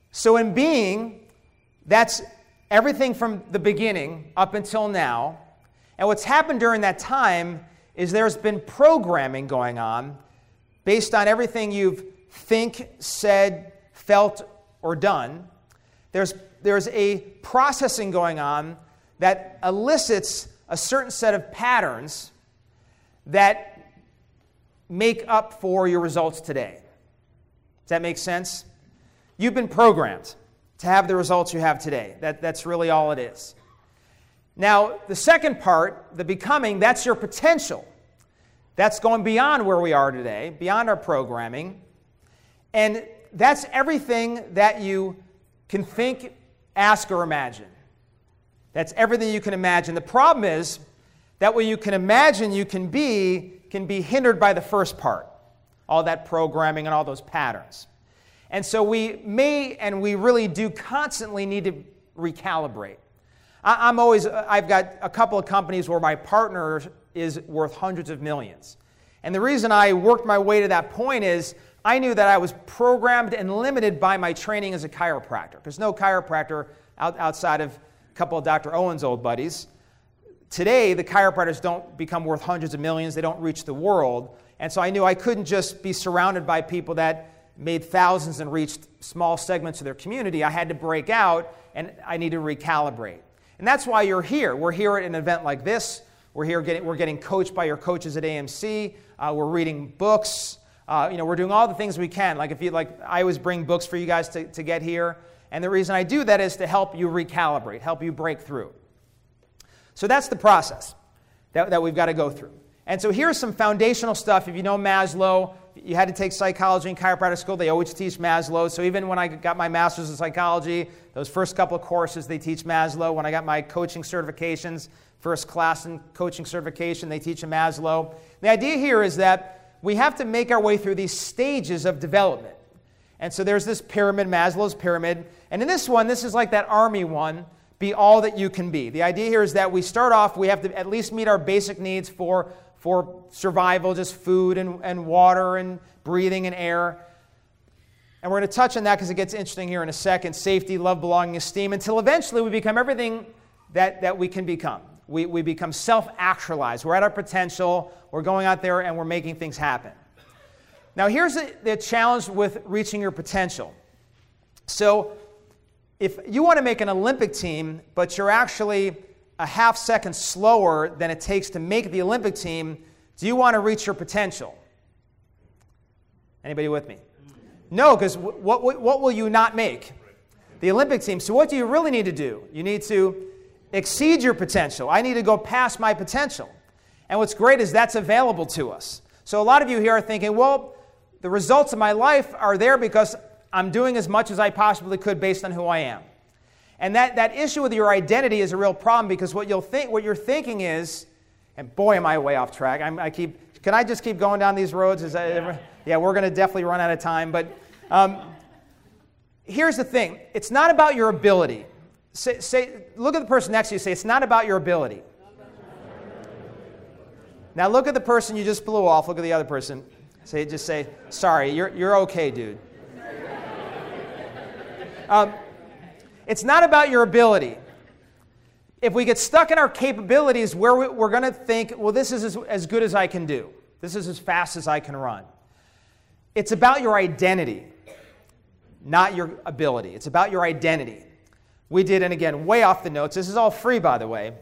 So in being, that's everything from the beginning up until now. And what's happened during that time is there's been programming going on based on everything you've think, said, felt, or done. There's a processing going on that elicits a certain set of patterns that make up for your results today. Does that make sense? You've been programmed to have the results you have today. That's really all it is. Now, the second part, the becoming, that's your potential. That's going beyond where we are today, beyond our programming. And that's everything that you can think, ask, or imagine. That's everything you can imagine. The problem is that what you can imagine you can be hindered by the first part, all that programming and all those patterns. And so we may and we really do constantly need to recalibrate. I've got a couple of companies where my partner is worth hundreds of millions. And the reason I worked my way to that point is I knew that I was programmed and limited by my training as a chiropractor. There's no chiropractor outside of a couple of Dr. Owen's old buddies. Today, the chiropractors don't become worth hundreds of millions. They don't reach the world. And so I knew I couldn't just be surrounded by people that made thousands and reached small segments of their community. I had to break out, and I need to recalibrate. And that's why you're here. We're here at an event like this. We're getting coached by your coaches at AMC. We're reading books. We're doing all the things we can. I always bring books for you guys to get here. And the reason I do that is to help you recalibrate, help you break through. So that's the process that we've got to go through. And so here's some foundational stuff. If you know Maslow, you had to take psychology in chiropractic school. They always teach Maslow. So even when I got my master's in psychology, those first couple of courses, they teach Maslow. When I got my coaching certifications, first class in coaching certification, they teach Maslow. The idea here is that we have to make our way through these stages of development. And so there's this pyramid, Maslow's pyramid. And in this one, this is like that army one, be all that you can be. The idea here is that we start off, we have to at least meet our basic needs for survival, just food and water and breathing and air. And we're going to touch on that because it gets interesting here in a second. Safety, love, belonging, esteem, until eventually we become everything that we can become. We become self-actualized. We're at our potential. We're going out there and we're making things happen. Now here's the challenge with reaching your potential. So if you want to make an Olympic team, but you're actually a half second slower than it takes to make the Olympic team, do you want to reach your potential? Anybody with me? No, because what will you not make? The Olympic team. So what do you really need to do? You need to exceed your potential. I need to go past my potential. And what's great is that's available to us. So a lot of you here are thinking, well, the results of my life are there because I'm doing as much as I possibly could based on who I am. And that issue with your identity is a real problem because what you're thinking is, and boy, am I way off track. Can I just keep going down these roads? Yeah, we're going to definitely run out of time. But here's the thing. It's not about your ability. Look at the person next to you and say, it's not about your ability. Now look at the person you just blew off. Look at the other person. Just say, sorry, you're okay, dude. It's not about your ability. If we get stuck in our capabilities, we're going to think, well, this is as good as I can do. This is as fast as I can run. It's about your identity, not your ability. It's about your identity. We did, and again, way off the notes. This is all free, by the way.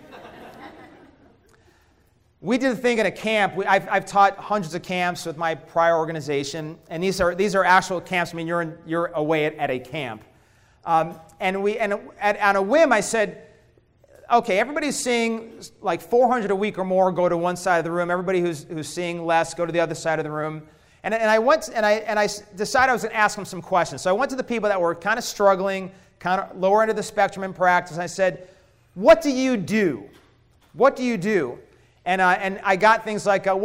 We did a thing at a camp. I've taught hundreds of camps with my prior organization, and these are actual camps. I mean, you're away at a camp. On a whim, I said, okay, everybody's seeing like 400 a week or more go to one side of the room. Everybody who's seeing less go to the other side of the room. And I decided I was going to ask them some questions. So I went to the people that were kind of struggling, kind of lower end of the spectrum in practice. And I said, what do you do? What do you do? And I got things like, I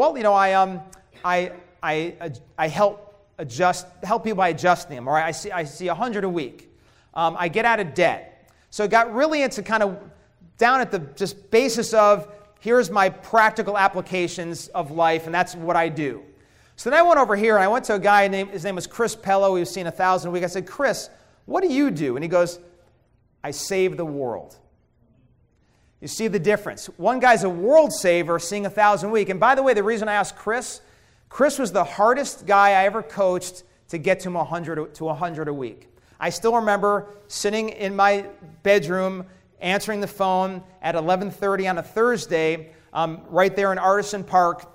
help people by adjusting them, or I see 100 a week. I get out of debt. So it got really into kind of down at the just basis of here's my practical applications of life, and that's what I do. So then I went over here and I went to a guy his name was Chris Pello. He was seeing 1,000 a week. I said, Chris, what do you do? And he goes, I save the world. You see the difference. One guy's a world saver, seeing 1,000 a week. And by the way, the reason I asked Chris was the hardest guy I ever coached to get to 100 a week. I still remember sitting in my bedroom, answering the phone at 11:30 on a Thursday, right there in Artisan Park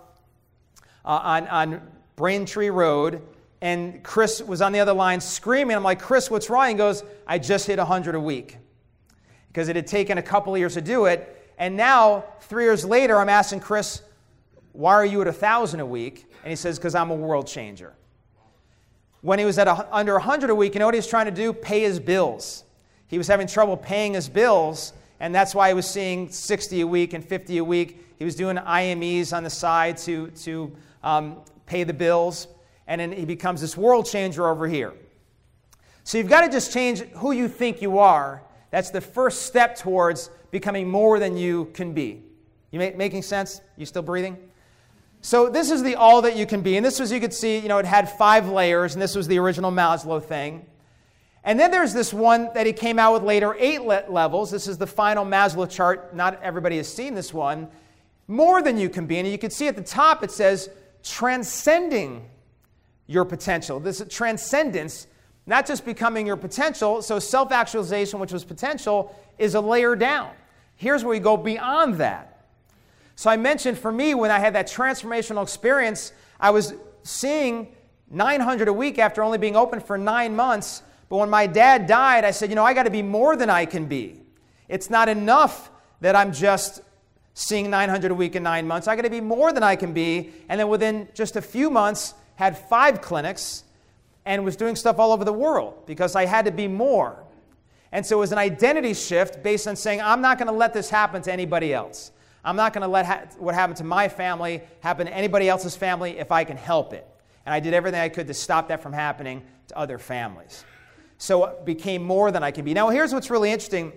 on Braintree Road. And Chris was on the other line screaming. I'm like, Chris, what's wrong? He goes, I just hit 100 a week. Because it had taken a couple of years to do it. And now, 3 years later, I'm asking Chris, why are you at 1,000 a week? And he says, because I'm a world changer. When he was at under 100 a week, you know what he was trying to do? Pay his bills. He was having trouble paying his bills, and that's why he was seeing 60 a week and 50 a week. He was doing IMEs on the side to pay the bills, and then he becomes this world changer over here. So you've got to just change who you think you are. That's the first step towards becoming more than you can be. You making sense? You still breathing? So this is the all that you can be. And this was, you could see, it had 5 layers, and this was the original Maslow thing. And then there's this one that he came out with later, 8 levels. This is the final Maslow chart. Not everybody has seen this one. More than you can be. And you can see at the top it says transcending your potential. This transcendence, not just becoming your potential. So self-actualization, which was potential, is a layer down. Here's where we go beyond that. So I mentioned for me, when I had that transformational experience, I was seeing 900 a week after only being open for 9 months. But when my dad died, I said, I got to be more than I can be. It's not enough that I'm just seeing 900 a week in 9 months. I got to be more than I can be. And then within just a few months, had 5 clinics and was doing stuff all over the world because I had to be more. And so it was an identity shift based on saying, I'm not going to let this happen to anybody else. I'm not going to let what happened to my family happen to anybody else's family if I can help it. And I did everything I could to stop that from happening to other families. So it became more than I can be. Now, here's what's really interesting.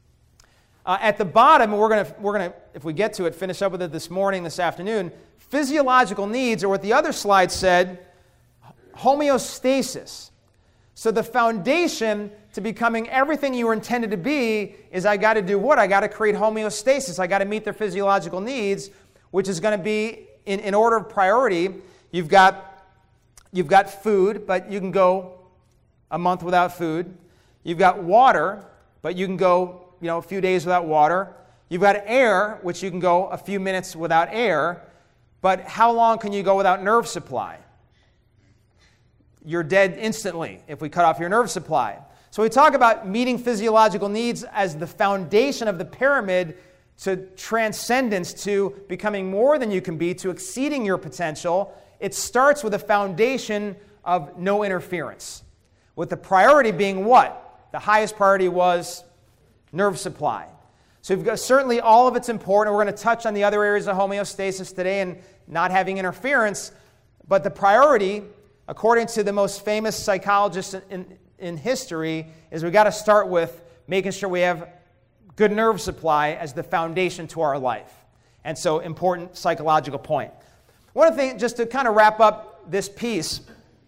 At the bottom, we're going to, if we get to it, finish up with it this afternoon. Physiological needs, or what the other slide said, homeostasis. So the foundation to becoming everything you were intended to be is I got to do what? I got to create homeostasis. I got to meet their physiological needs, which is going to be in order of priority. You've got food, but you can go a month without food. You've got water, but you can go a few days without water. You've got air, which you can go a few minutes without air. But how long can you go without nerve supply? You're dead instantly if we cut off your nerve supply. So we talk about meeting physiological needs as the foundation of the pyramid to transcendence, to becoming more than you can be, to exceeding your potential. It starts with a foundation of no interference, with the priority being what? The highest priority was nerve supply. So you've got, certainly all of it's important. We're going to touch on the other areas of homeostasis today and not having interference. But the priority, according to the most famous psychologist in history, is we've got to start with making sure we have good nerve supply as the foundation to our life. And so, important psychological point. One thing, just to kind of wrap up this piece.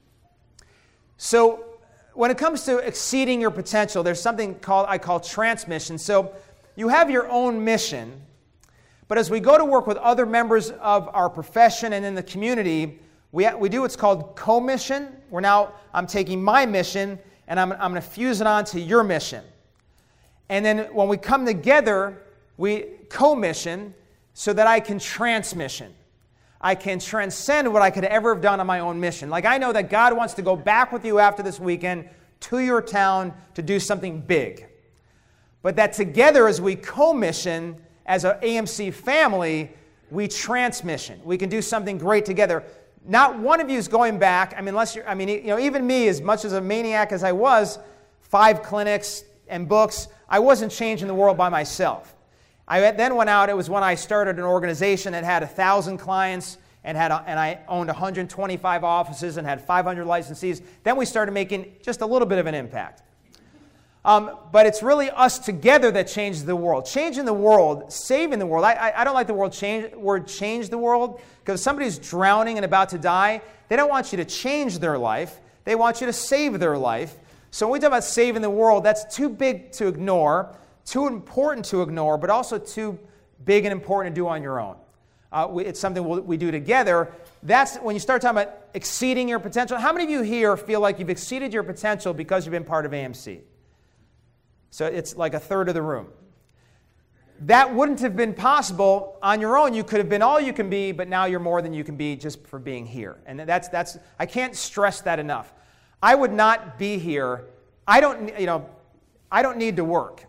So, when it comes to exceeding your potential, there's something I call transmission. So, you have your own mission, but as we go to work with other members of our profession and in the community, we do what's called co-mission. I'm taking my mission and I'm going to fuse it onto your mission. And then when we come together, we co-mission so that I can transmission. I can transcend what I could ever have done on my own mission. Like I know that God wants to go back with you after this weekend to your town to do something big. But that together as we co-mission as an AMC family, we transmission. We can do something great together. Not one of you is going back. Even me, as much as a maniac as I was, 5 clinics and books, I wasn't changing the world by myself. I then went out. It was when I started an organization that had 1,000 clients and I owned 125 offices and had 500 licensees. Then we started making just a little bit of an impact. But it's really us together that changes the world. Changing the world, saving the world. I don't like the word change the world, because if somebody's drowning and about to die, they don't want you to change their life. They want you to save their life. So when we talk about saving the world, that's too big to ignore, too important to ignore, but also too big and important to do on your own. It's something we do together. That's when you start talking about exceeding your potential. How many of you here feel like you've exceeded your potential because you've been part of AMC? So it's like a third of the room. That wouldn't have been possible on your own. You could have been all you can be, but now you're more than you can be just for being here. And that's I can't stress that enough. I would not be here. I don't need to work.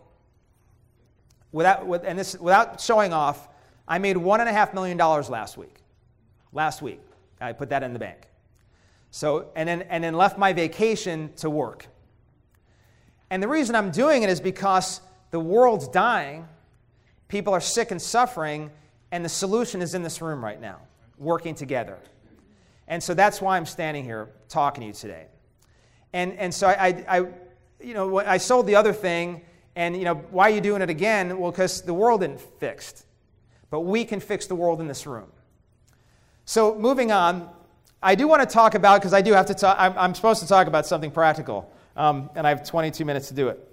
Without showing off, I made $1.5 million last week. Last week, I put that in the bank. So and then left my vacation to work. And the reason I'm doing it is because the world's dying. People are sick and suffering, and the solution is in this room right now, working together. And so that's why I'm standing here talking to you today. And so I sold the other thing, and why are you doing it again? Well, because the world isn't fixed, but we can fix the world in this room. So moving on, I do want to talk about, because I do have to talk, I'm supposed to talk about something practical, and I have 22 minutes to do it.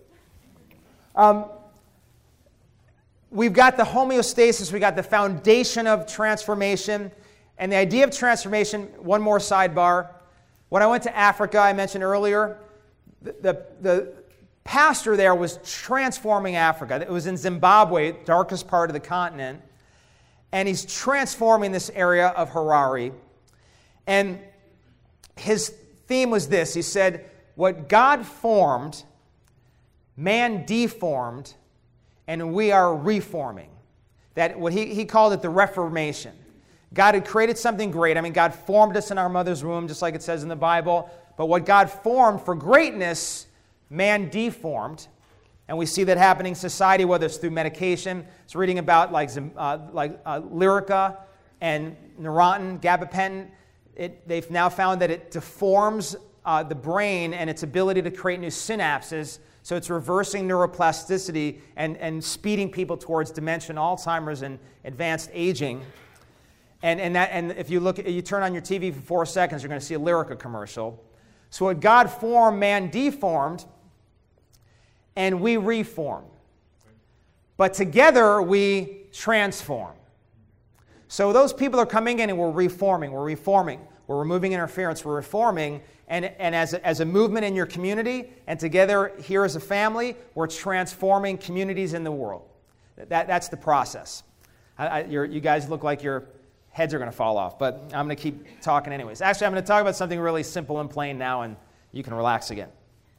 We've got the homeostasis, we got the foundation of transformation, and the idea of transformation, one more sidebar. When I went to Africa, I mentioned earlier, the pastor there was transforming Africa. It was in Zimbabwe, darkest part of the continent, and he's transforming this area of Harare. And his theme was this. He said, what God formed, man deformed, and we are reforming. That what he called it the Reformation. God had created something great. I mean, God formed us in our mother's womb, just like it says in the Bible. But what God formed for greatness, man deformed. And we see that happening in society, whether it's through medication. It's reading about Lyrica and Neurontin, gabapentin. They've now found that it deforms the brain and its ability to create new synapses. So it's reversing neuroplasticity and speeding people towards dementia, Alzheimer's, and advanced aging. And if you turn on your TV for 4 seconds, you're going to see a Lyrica commercial. So what God formed, man deformed, and we reform. But together we transform. So those people are coming in and we're reforming. We're removing interference. We're reforming. And as a movement in your community, and together here as a family, we're transforming communities in the world. That's the process. You guys look like your heads are going to fall off, but I'm going to keep talking anyways. Actually, I'm going to talk about something really simple and plain now, and you can relax again.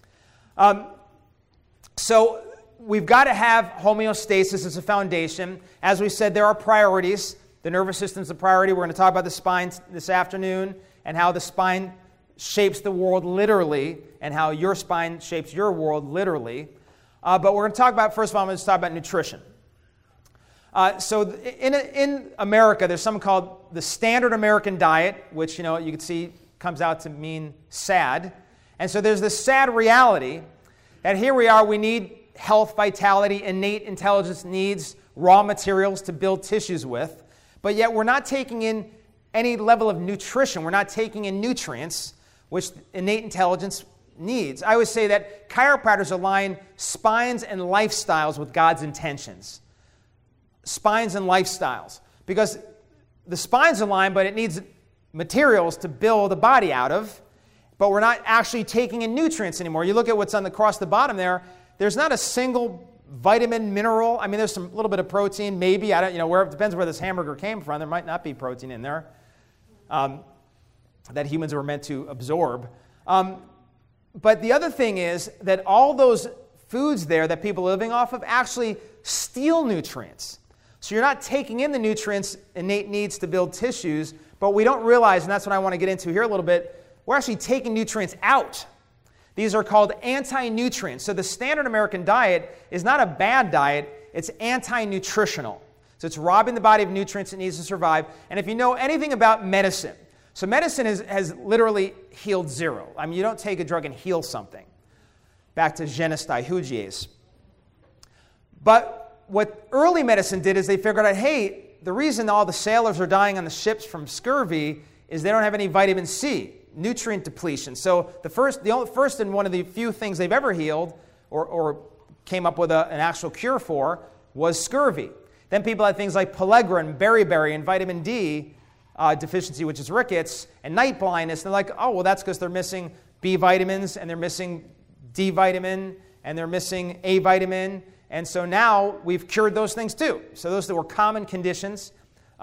So we've got to have homeostasis as a foundation. As we said, there are priorities. The nervous system's a priority. We're going to talk about the spine this afternoon and how the spine shapes the world literally and how your spine shapes your world literally. But we're going to talk about, first of all, I'm going to talk about nutrition. So in America, there's something called the Standard American Diet, which you can see comes out to mean sad. And so there's this sad reality that here we are, we need health, vitality, innate intelligence needs, raw materials to build tissues with, but yet we're not taking in any level of nutrition. We're not taking in nutrients, which innate intelligence needs. I always say that chiropractors align spines and lifestyles with God's intentions. Spines and lifestyles. Because the spine's aligned, but it needs materials to build the body out of, but we're not actually taking in nutrients anymore. You look at what's across the bottom there, there's not a single vitamin, mineral. I mean, there's some little bit of protein, maybe. I don't, where it depends where this hamburger came from. There might not be protein in there that humans were meant to absorb. But the other thing is that all those foods there that people are living off of actually steal nutrients. So you're not taking in the nutrients innate needs to build tissues, but we don't realize, and that's what I want to get into here a little bit, we're actually taking nutrients out. These are called anti-nutrients. So the Standard American Diet is not a bad diet, it's anti-nutritional. So it's robbing the body of nutrients it needs to survive. And if you know anything about medicine, so medicine has literally healed zero. I mean, you don't take a drug and heal something. Back to Genestai, Hugies. But what early medicine did is they figured out, hey, the reason all the sailors are dying on the ships from scurvy is they don't have any vitamin C. nutrient depletion. So the first and one of the few things they've ever healed or came up with an actual cure for was scurvy. Then people had things like pellagra, beriberi, and vitamin D deficiency, which is rickets, and night blindness. And they're like, oh, well, that's because they're missing B vitamins, and they're missing D vitamin, and they're missing A vitamin. And so now we've cured those things too. So those that were common conditions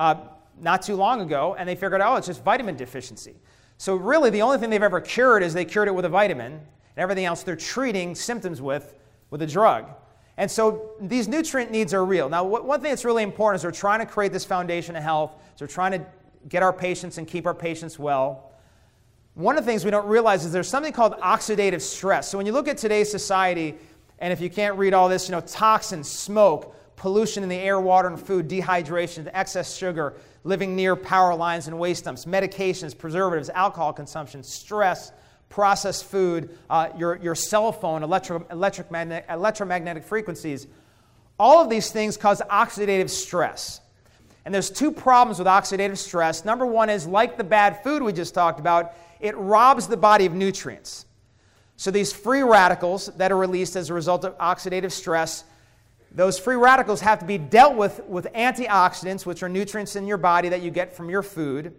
not too long ago, and they figured, oh, it's just vitamin deficiency. So really the only thing they've ever cured is they cured it with a vitamin, and everything else they're treating symptoms with a drug. And so these nutrient needs are real. Now, one thing that's really important is we're trying to create this foundation of health. So we're trying to get our patients and keep our patients well. One of the things we don't realize is there's something called oxidative stress. So when you look at today's society, and if you can't read all this, toxins, smoke, pollution in the air, water, and food, dehydration, excess sugar, living near power lines and waste dumps, medications, preservatives, alcohol consumption, stress, processed food, your cell phone, electromagnetic frequencies. All of these things cause oxidative stress. And there's two problems with oxidative stress. Number one is, like the bad food we just talked about, it robs the body of nutrients. So these free radicals that are released as a result of oxidative stress, those free radicals have to be dealt with antioxidants, which are nutrients in your body that you get from your food.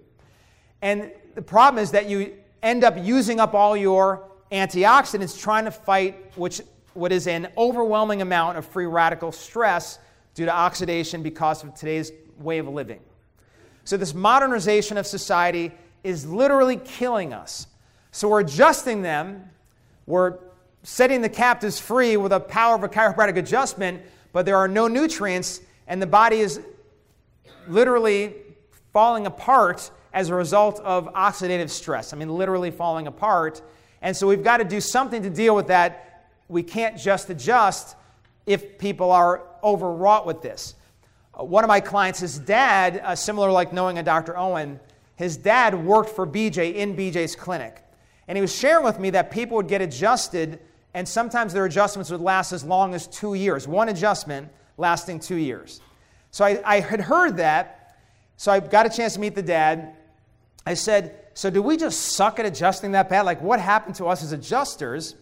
And the problem is that you end up using up all your antioxidants trying to fight what is an overwhelming amount of free radical stress due to oxidation because of today's way of living. So this modernization of society is literally killing us. So we're adjusting them. We're setting the captives free with the power of a chiropractic adjustment, but there are no nutrients, and the body is literally falling apart as a result of oxidative stress. I mean, literally falling apart. And so we've got to do something to deal with that. We can't just adjust if people are overwrought with this. One of my clients, his dad, similar like knowing a Dr. Owen, his dad worked for BJ in BJ's clinic. And he was sharing with me that people would get adjusted, and sometimes their adjustments would last as long as 2 years. One adjustment lasting 2 years. So I had heard that, so I got a chance to meet the dad. I said, so do we just suck at adjusting that bad? Like, what happened to us as adjusters?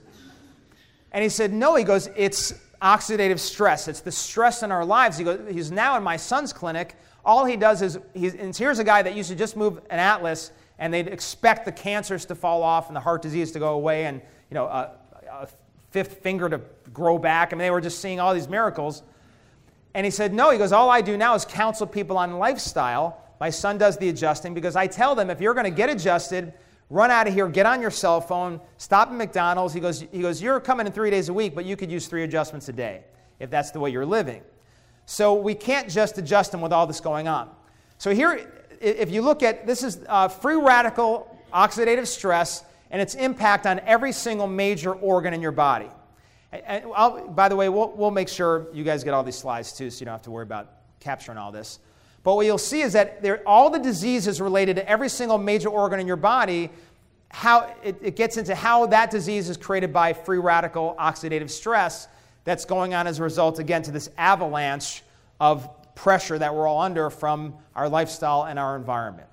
And he said, no. He goes, it's oxidative stress. It's the stress in our lives. He goes, he's now in my son's clinic. All he does is, here's a guy that used to just move an atlas, and they'd expect the cancers to fall off and the heart disease to go away and a fifth finger to grow back. I mean, they were just seeing all these miracles. And he said, no. He goes, all I do now is counsel people on lifestyle. My son does the adjusting because I tell them, if you're going to get adjusted, run out of here, get on your cell phone, stop at McDonald's. He goes, you're coming in 3 days a week, but you could use 3 adjustments a day if that's the way you're living. So we can't just adjust them with all this going on. So here, if you look at, this is free radical oxidative stress and its impact on every single major organ in your body. And by the way, we'll make sure you guys get all these slides too, so you don't have to worry about capturing all this. But what you'll see is that all the diseases related to every single major organ in your body, how it gets into how that disease is created by free radical oxidative stress that's going on as a result, again, to this avalanche of pressure that we're all under from our lifestyle and our environment.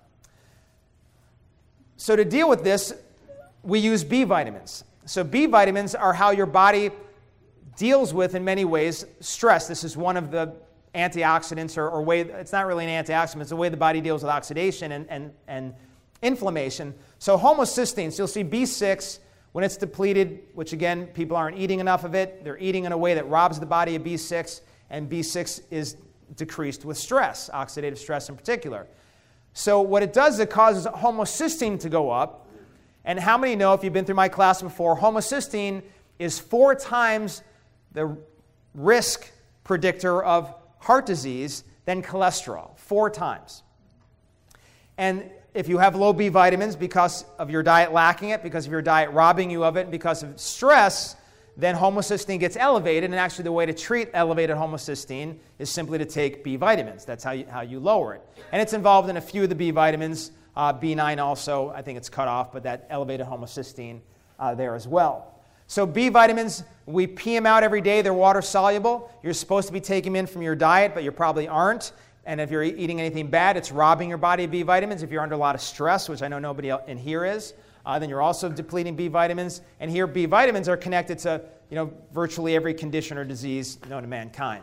So to deal with this, we use B vitamins. So B vitamins are how your body deals with, in many ways, stress. This is one of the antioxidants or way, it's not really an antioxidant, it's the way the body deals with oxidation and inflammation. So homocysteines, you'll see B6 when it's depleted, which again, people aren't eating enough of it. They're eating in a way that robs the body of B6, and B6 is decreased with stress, oxidative stress in particular. So what it does is it causes homocysteine to go up. And how many know, if you've been through my class before, homocysteine is 4 times the risk predictor of heart disease than cholesterol, 4 times. And if you have low B vitamins because of your diet lacking it, because of your diet robbing you of it, and because of stress, then homocysteine gets elevated. And actually the way to treat elevated homocysteine is simply to take B vitamins. That's how you lower it. And it's involved in a few of the B vitamins. B9 also, I think it's cut off, but that elevated homocysteine there as well. So B vitamins, we pee them out every day. They're water soluble. You're supposed to be taking them in from your diet, but you probably aren't. And if you're eating anything bad, it's robbing your body of B vitamins. If you're under a lot of stress, which I know nobody in here is, then you're also depleting B vitamins. And here, B vitamins are connected to virtually every condition or disease known to mankind.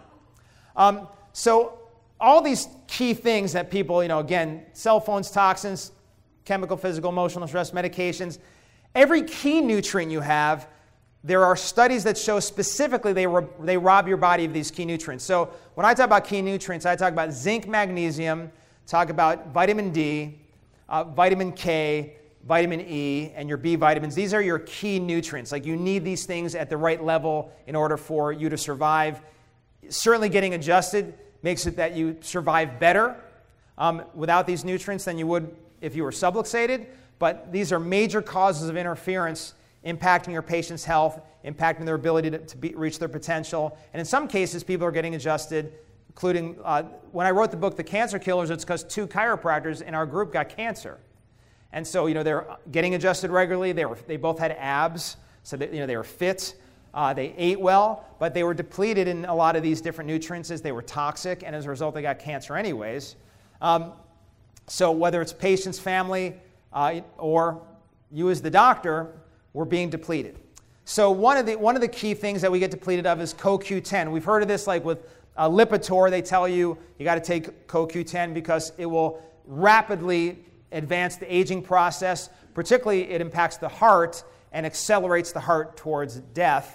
So all these key things that people, again, cell phones, toxins, chemical, physical, emotional stress, medications, every key nutrient you have, there are studies that show specifically they rob your body of these key nutrients. So when I talk about key nutrients, I talk about zinc, magnesium, talk about vitamin D, vitamin K, vitamin E, and your B vitamins. These are your key nutrients. Like, you need these things at the right level in order for you to survive. Certainly getting adjusted makes it that you survive better without these nutrients than you would if you were subluxated. But these are major causes of interference impacting your patient's health, impacting their ability to reach their potential. And in some cases, people are getting adjusted, including when I wrote the book, The Cancer Killers, it's because 2 chiropractors in our group got cancer. And so, they're getting adjusted regularly. They both had abs, so that, they were fit. They ate well, but they were depleted in a lot of these different nutrients. They were toxic, and as a result, they got cancer anyways. So whether it's patient's family or you as the doctor, we're being depleted. So one of the key things that we get depleted of is CoQ10. We've heard of this, like with Lipitor. They tell you got to take CoQ10 because it will rapidly advance the aging process. Particularly, it impacts the heart and accelerates the heart towards death.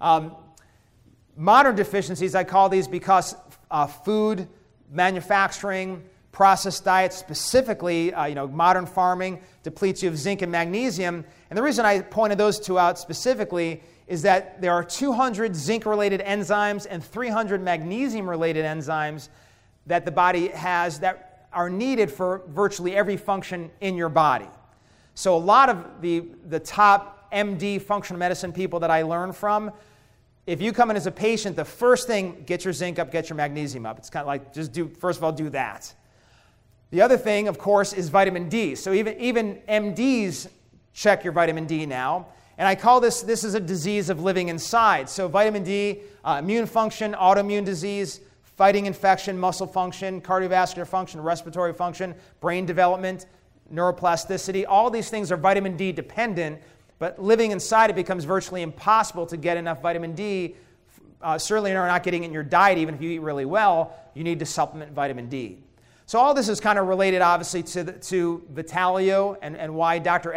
Modern deficiencies, I call these, because food, manufacturing, processed diets, specifically modern farming, depletes you of zinc and magnesium. And the reason I pointed those 2 out specifically is that there are 200 zinc-related enzymes and 300 magnesium-related enzymes that the body has that are needed for virtually every function in your body. So a lot of the top MD functional medicine people that I learn from, if you come in as a patient, the first thing, get your zinc up, get your magnesium up. It's kind of like, first of all, do that. The other thing, of course, is vitamin D. So even MDs check your vitamin D now. And I call this is a disease of living inside. So vitamin D, immune function, autoimmune disease, fighting infection, muscle function, cardiovascular function, respiratory function, brain development, neuroplasticity. All these things are vitamin D dependent, but living inside it becomes virtually impossible to get enough vitamin D. Certainly you're not getting it in your diet. Even if you eat really well, you need to supplement vitamin D. So all this is kind of related, obviously, to Vitalio and why Dr.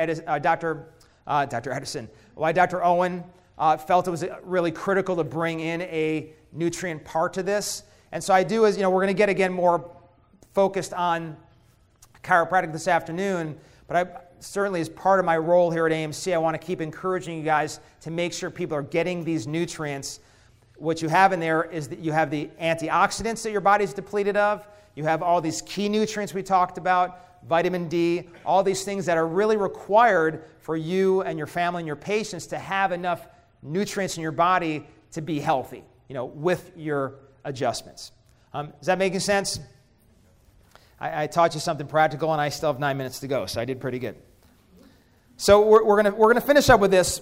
Owen felt it was really critical to bring in a nutrient part to this. And so we're going to get, again, more focused on chiropractic this afternoon, but certainly as part of my role here at AMC, I want to keep encouraging you guys to make sure people are getting these nutrients. What you have in there is that you have the antioxidants that your body's depleted of. You have all these key nutrients we talked about, vitamin D, all these things that are really required for you and your family and your patients to have enough nutrients in your body to be healthy, with your adjustments. Is that making sense? I taught you something practical, and I still have 9 minutes to go, so I did pretty good. So we're gonna finish up with this.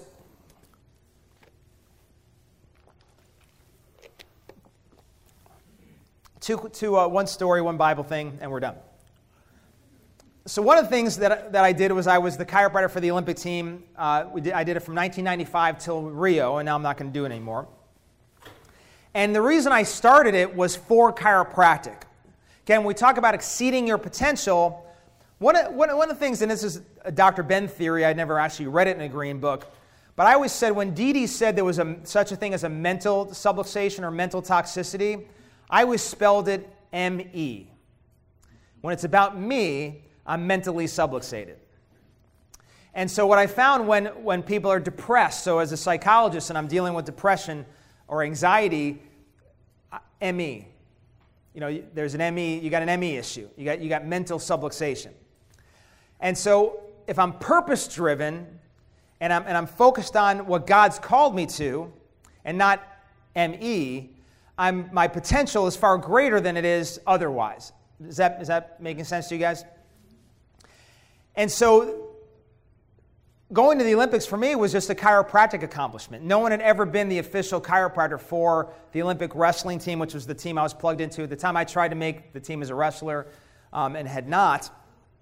One story, one Bible thing, and we're done. So one of the things that I did was I was the chiropractor for the Olympic team. I did it from 1995 till Rio, and now I'm not going to do it anymore. And the reason I started it was for chiropractic. Again, when we talk about exceeding your potential, one of the things, and this is a Dr. Ben theory, I never actually read it in a green book, but I always said when Dede said there was such a thing as a mental subluxation or mental toxicity, I always spelled it M-E. When it's about me, I'm mentally subluxated. And so what I found when people are depressed, so as a psychologist and I'm dealing with depression or anxiety, ME. There's an ME, you got an ME issue. You got mental subluxation. And so if I'm purpose-driven and I'm focused on what God's called me to and not ME, my potential is far greater than it is otherwise. Is that making sense to you guys? And so going to the Olympics for me was just a chiropractic accomplishment. No one had ever been the official chiropractor for the Olympic wrestling team, which was the team I was plugged into. At the time I tried to make the team as a wrestler and had not.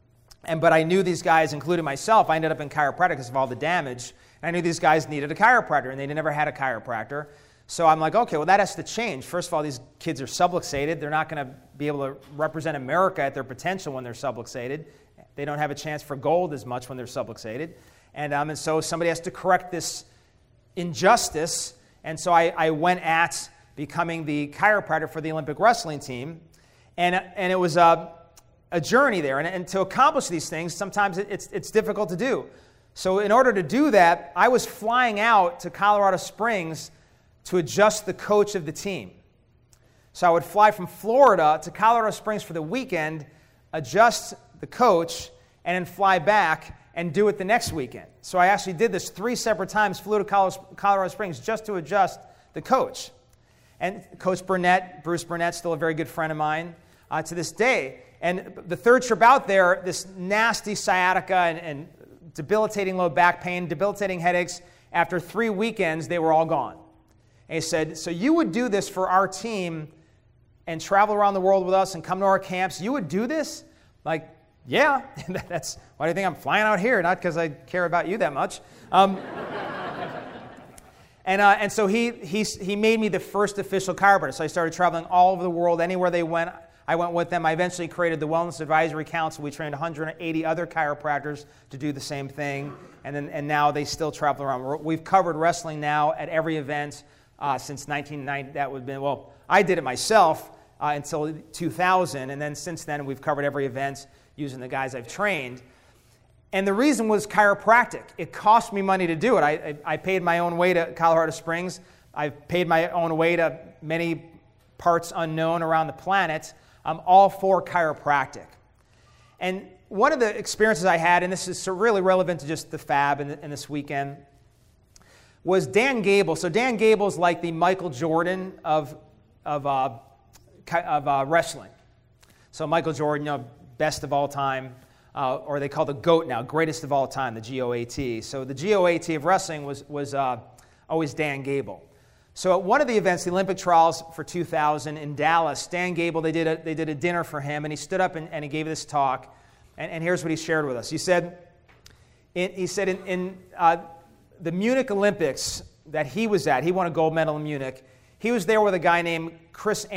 But I knew these guys, including myself. I ended up in chiropractic because of all the damage. And I knew these guys needed a chiropractor, and they never had a chiropractor. So I'm like, okay, well, that has to change. First of all, these kids are subluxated. They're not going to be able to represent America at their potential when they're subluxated. They don't have a chance for gold as much when they're subluxated. And so somebody has to correct this injustice. And so I went at becoming the chiropractor for the Olympic wrestling team. And it was a journey there. And to accomplish these things, sometimes it's difficult to do. So in order to do that, I was flying out to Colorado Springs to adjust the coach of the team. So I would fly from Florida to Colorado Springs for the weekend, adjust the coach, and then fly back and do it the next weekend. So I actually did this 3 separate times, flew to Colorado Springs just to adjust the coach. And Coach Burnett, Bruce Burnett, still a very good friend of mine to this day. And the third trip out there, this nasty sciatica and debilitating low back pain, debilitating headaches, after 3 weekends, they were all gone. And he said, so you would do this for our team and travel around the world with us and come to our camps? You would do this? Like, yeah. That's why do you think I'm flying out here? Not because I care about you that much. And so he made me the first official chiropractor. So I started traveling all over the world. Anywhere they went, I went with them. I eventually created the Wellness Advisory Council. We trained 180 other chiropractors to do the same thing. And now they still travel around. We've covered wrestling now at every event since 1990. That would have been, well, I did it myself until 2000. And then since then, we've covered every event using the guys I've trained. And the reason was chiropractic. It cost me money to do it. I paid my own way to Colorado Springs. I've paid my own way to many parts unknown around the planet, all for chiropractic. And one of the experiences I had, and this is really relevant to just the Fab and this weekend, was Dan Gable. So Dan Gable's like the Michael Jordan of wrestling. So Michael Jordan, best of all time, or they call the GOAT now, greatest of all time, the GOAT. So the GOAT of wrestling was always Dan Gable. So at one of the events, the Olympic trials for 2000 in Dallas, Dan Gable, they did a dinner for him, and he stood up and he gave this talk. And here's what he shared with us. He said in the Munich Olympics that he was at, he won a gold medal in Munich. He was there with a guy named Chris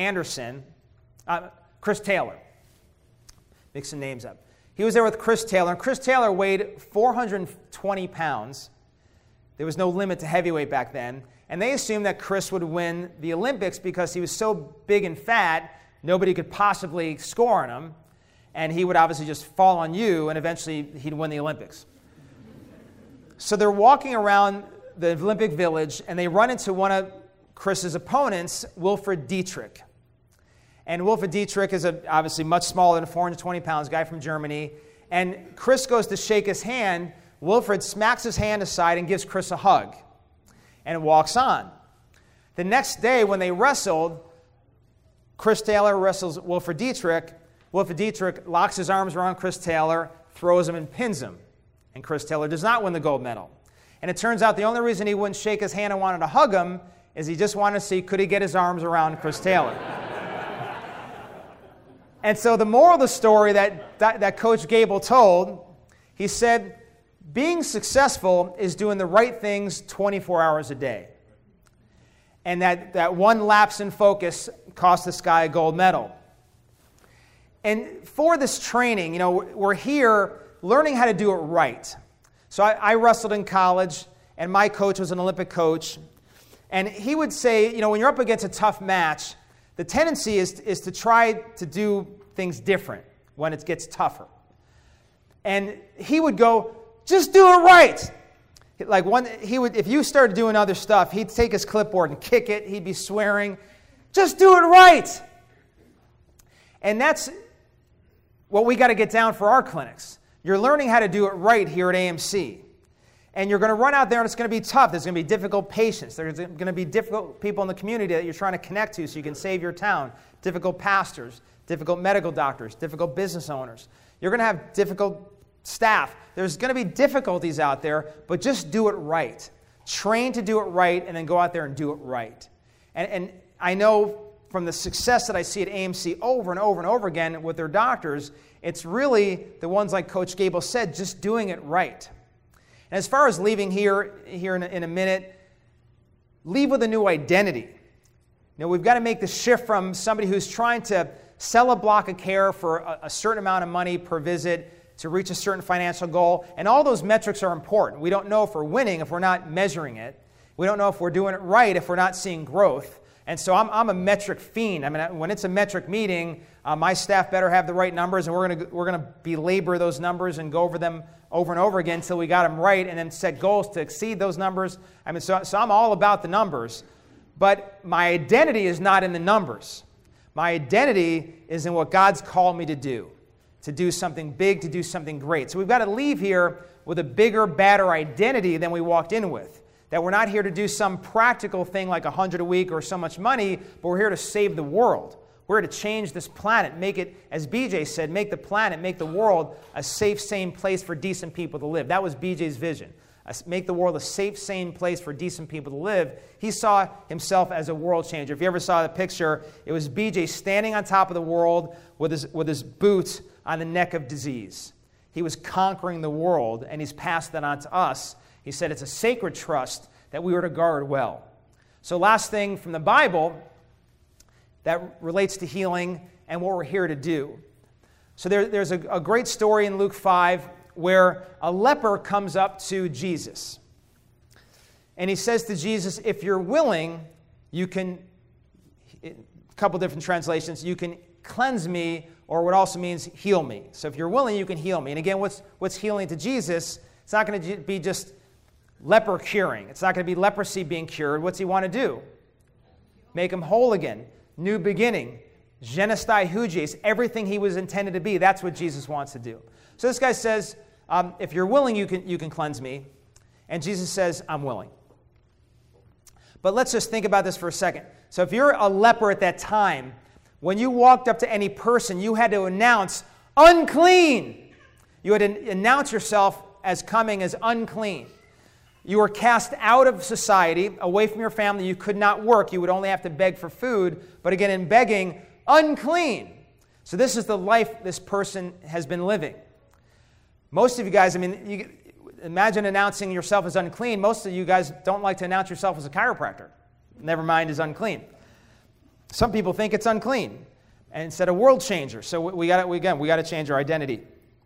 Taylor. Mix some names up. He was there with Chris Taylor, and Chris Taylor weighed 420 pounds. There was no limit to heavyweight back then. And they assumed that Chris would win the Olympics because he was so big and fat, nobody could possibly score on him. And he would obviously just fall on you, and eventually he'd win the Olympics. So they're walking around the Olympic Village, and they run into one of Chris's opponents, Wilfred Dietrich. And Wilfred Dietrich is obviously much smaller than 420 pounds, guy from Germany. And Chris goes to shake his hand. Wilfred smacks his hand aside and gives Chris a hug and walks on. The next day when they wrestled, Chris Taylor wrestles Wilfred Dietrich. Wilfred Dietrich locks his arms around Chris Taylor, throws him, and pins him. And Chris Taylor does not win the gold medal. And it turns out the only reason he wouldn't shake his hand and wanted to hug him is he just wanted to see, could he get his arms around Chris Taylor? And so the moral of the story that Coach Gable told, he said, being successful is doing the right things 24 hours a day. And that one lapse in focus cost this guy a gold medal. And for this training, we're here learning how to do it right. So I wrestled in college, and my coach was an Olympic coach. And he would say, when you're up against a tough match, the tendency is to try to do things different when it gets tougher. And he would go, just do it right. If you started doing other stuff, he'd take his clipboard and kick it. He'd be swearing, just do it right. And that's what we got to get down for our clinics. You're learning how to do it right here at AMC. And you're going to run out there and it's going to be tough. There's going to be difficult patients. There's going to be difficult people in the community that you're trying to connect to so you can save your town. Difficult pastors, difficult medical doctors, difficult business owners. You're going to have difficult staff. There's going to be difficulties out there, but just do it right. Train to do it right and then go out there and do it right. And I know from the success that I see at AMC over and over and over again with their doctors It's really the ones like Coach Gable said, just doing it right. And as far as leaving here in a minute, leave with a new identity. We've got to make the shift from somebody who's trying to sell a block of care for a certain amount of money per visit to reach a certain financial goal. And all those metrics are important. We don't know if we're winning if we're not measuring it. We don't know if we're doing it right if we're not seeing growth. And so I'm a metric fiend. I mean, when it's a metric meeting, my staff better have the right numbers, and we're going to belabor those numbers and go over them over and over again until we got them right, and then set goals to exceed those numbers. I mean, so I'm all about the numbers. But my identity is not in the numbers. My identity is in what God's called me to do something big, to do something great. So we've got to leave here with a bigger, badder identity than we walked in with. That we're not here to do some practical thing like 100 a week or so much money, but we're here to save the world. We're here to change this planet, make it, as BJ said, make the planet, make the world a safe, sane place for decent people to live. That was BJ's vision. Make the world a safe, sane place for decent people to live. He saw himself as a world changer. If you ever saw the picture, it was BJ standing on top of the world with his boots on the neck of disease. He was conquering the world, and he's passed that on to us. He said it's a sacred trust that we were to guard well. So last thing from the Bible that relates to healing and what we're here to do. So there's a great story in Luke 5 where a leper comes up to Jesus. And he says to Jesus, if you're willing, you can, a couple different translations, you can cleanse me, or what also means heal me. So if you're willing, you can heal me. And again, what's healing to Jesus? It's not going to be just leper curing. It's not going to be leprosy being cured. What's he want to do? Make him whole again. New beginning. Genestai hugies. Everything he was intended to be. That's what Jesus wants to do. So this guy says, if you're willing, you can cleanse me. And Jesus says, I'm willing. But let's just think about this for a second. So if you're a leper at that time, when you walked up to any person, you had to announce, unclean. You had to announce yourself as coming as unclean. You were cast out of society, away from your family. You could not work. You would only have to beg for food. But again, in begging, unclean. So this is the life this person has been living. Most of you guys, imagine announcing yourself as unclean. Most of you guys don't like to announce yourself as a chiropractor. Never mind as unclean. Some people think it's unclean, and instead a world changer. So we got to change our identity.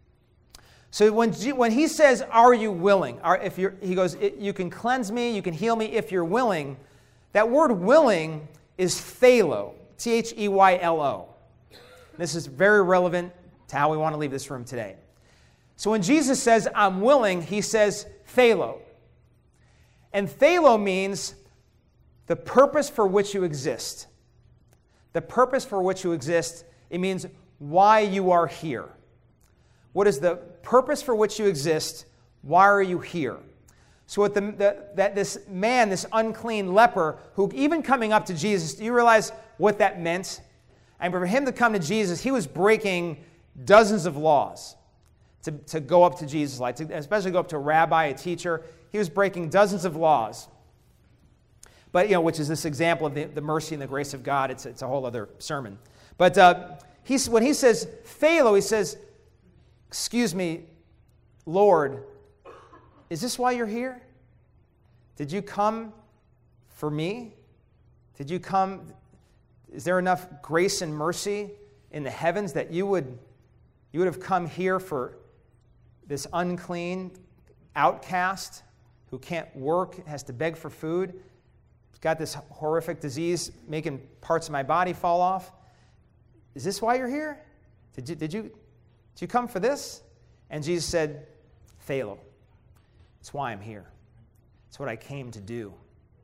So when he says, "Are you willing?" He goes, "You can cleanse me, you can heal me if you're willing." That word "willing" is thelo, Theylo. This is very relevant to how we want to leave this room today. So when Jesus says, "I'm willing," he says thelo. And thelo means the purpose for which you exist. The purpose for which you exist, it means why you are here. What is the purpose for which you exist? Why are you here? So what this man, this unclean leper, who even coming up to Jesus, do you realize what that meant? And for him to come to Jesus, he was breaking dozens of laws to go up to Jesus, especially go up to a rabbi, a teacher. He was breaking dozens of laws. But, which is this example of the mercy and the grace of God. It's a whole other sermon. But when he says thelo, he says, "Excuse me, Lord, is this why you're here? Did you come for me? Did you come? Is there enough grace and mercy in the heavens that you would have come here for this unclean outcast who can't work, has to beg for food, got this horrific disease making parts of my body fall off? Is this why you're here? Did you come for this?" And Jesus said, "Thelo, it's why I'm here. It's what I came to do.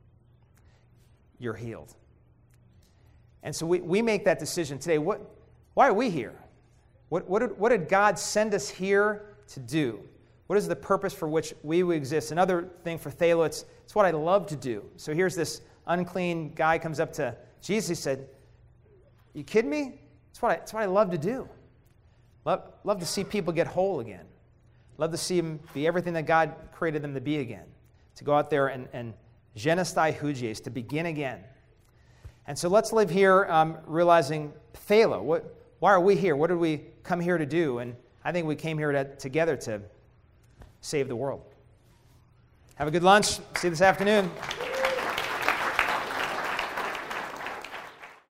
You're healed." And so we make that decision today. Why are we here? What did God send us here to do? What is the purpose for which we exist? Another thing for thelo, it's what I love to do. So here's this unclean guy comes up to Jesus. He said, "You kidding me? It's what I love to do. Love to see people get whole again. Love to see them be everything that God created them to be again. To go out there and genestai hugies, to begin again." And so let's live here realizing thelo. why are we here? What did we come here to do? And I think we came here together to save the world. Have a good lunch. See you this afternoon.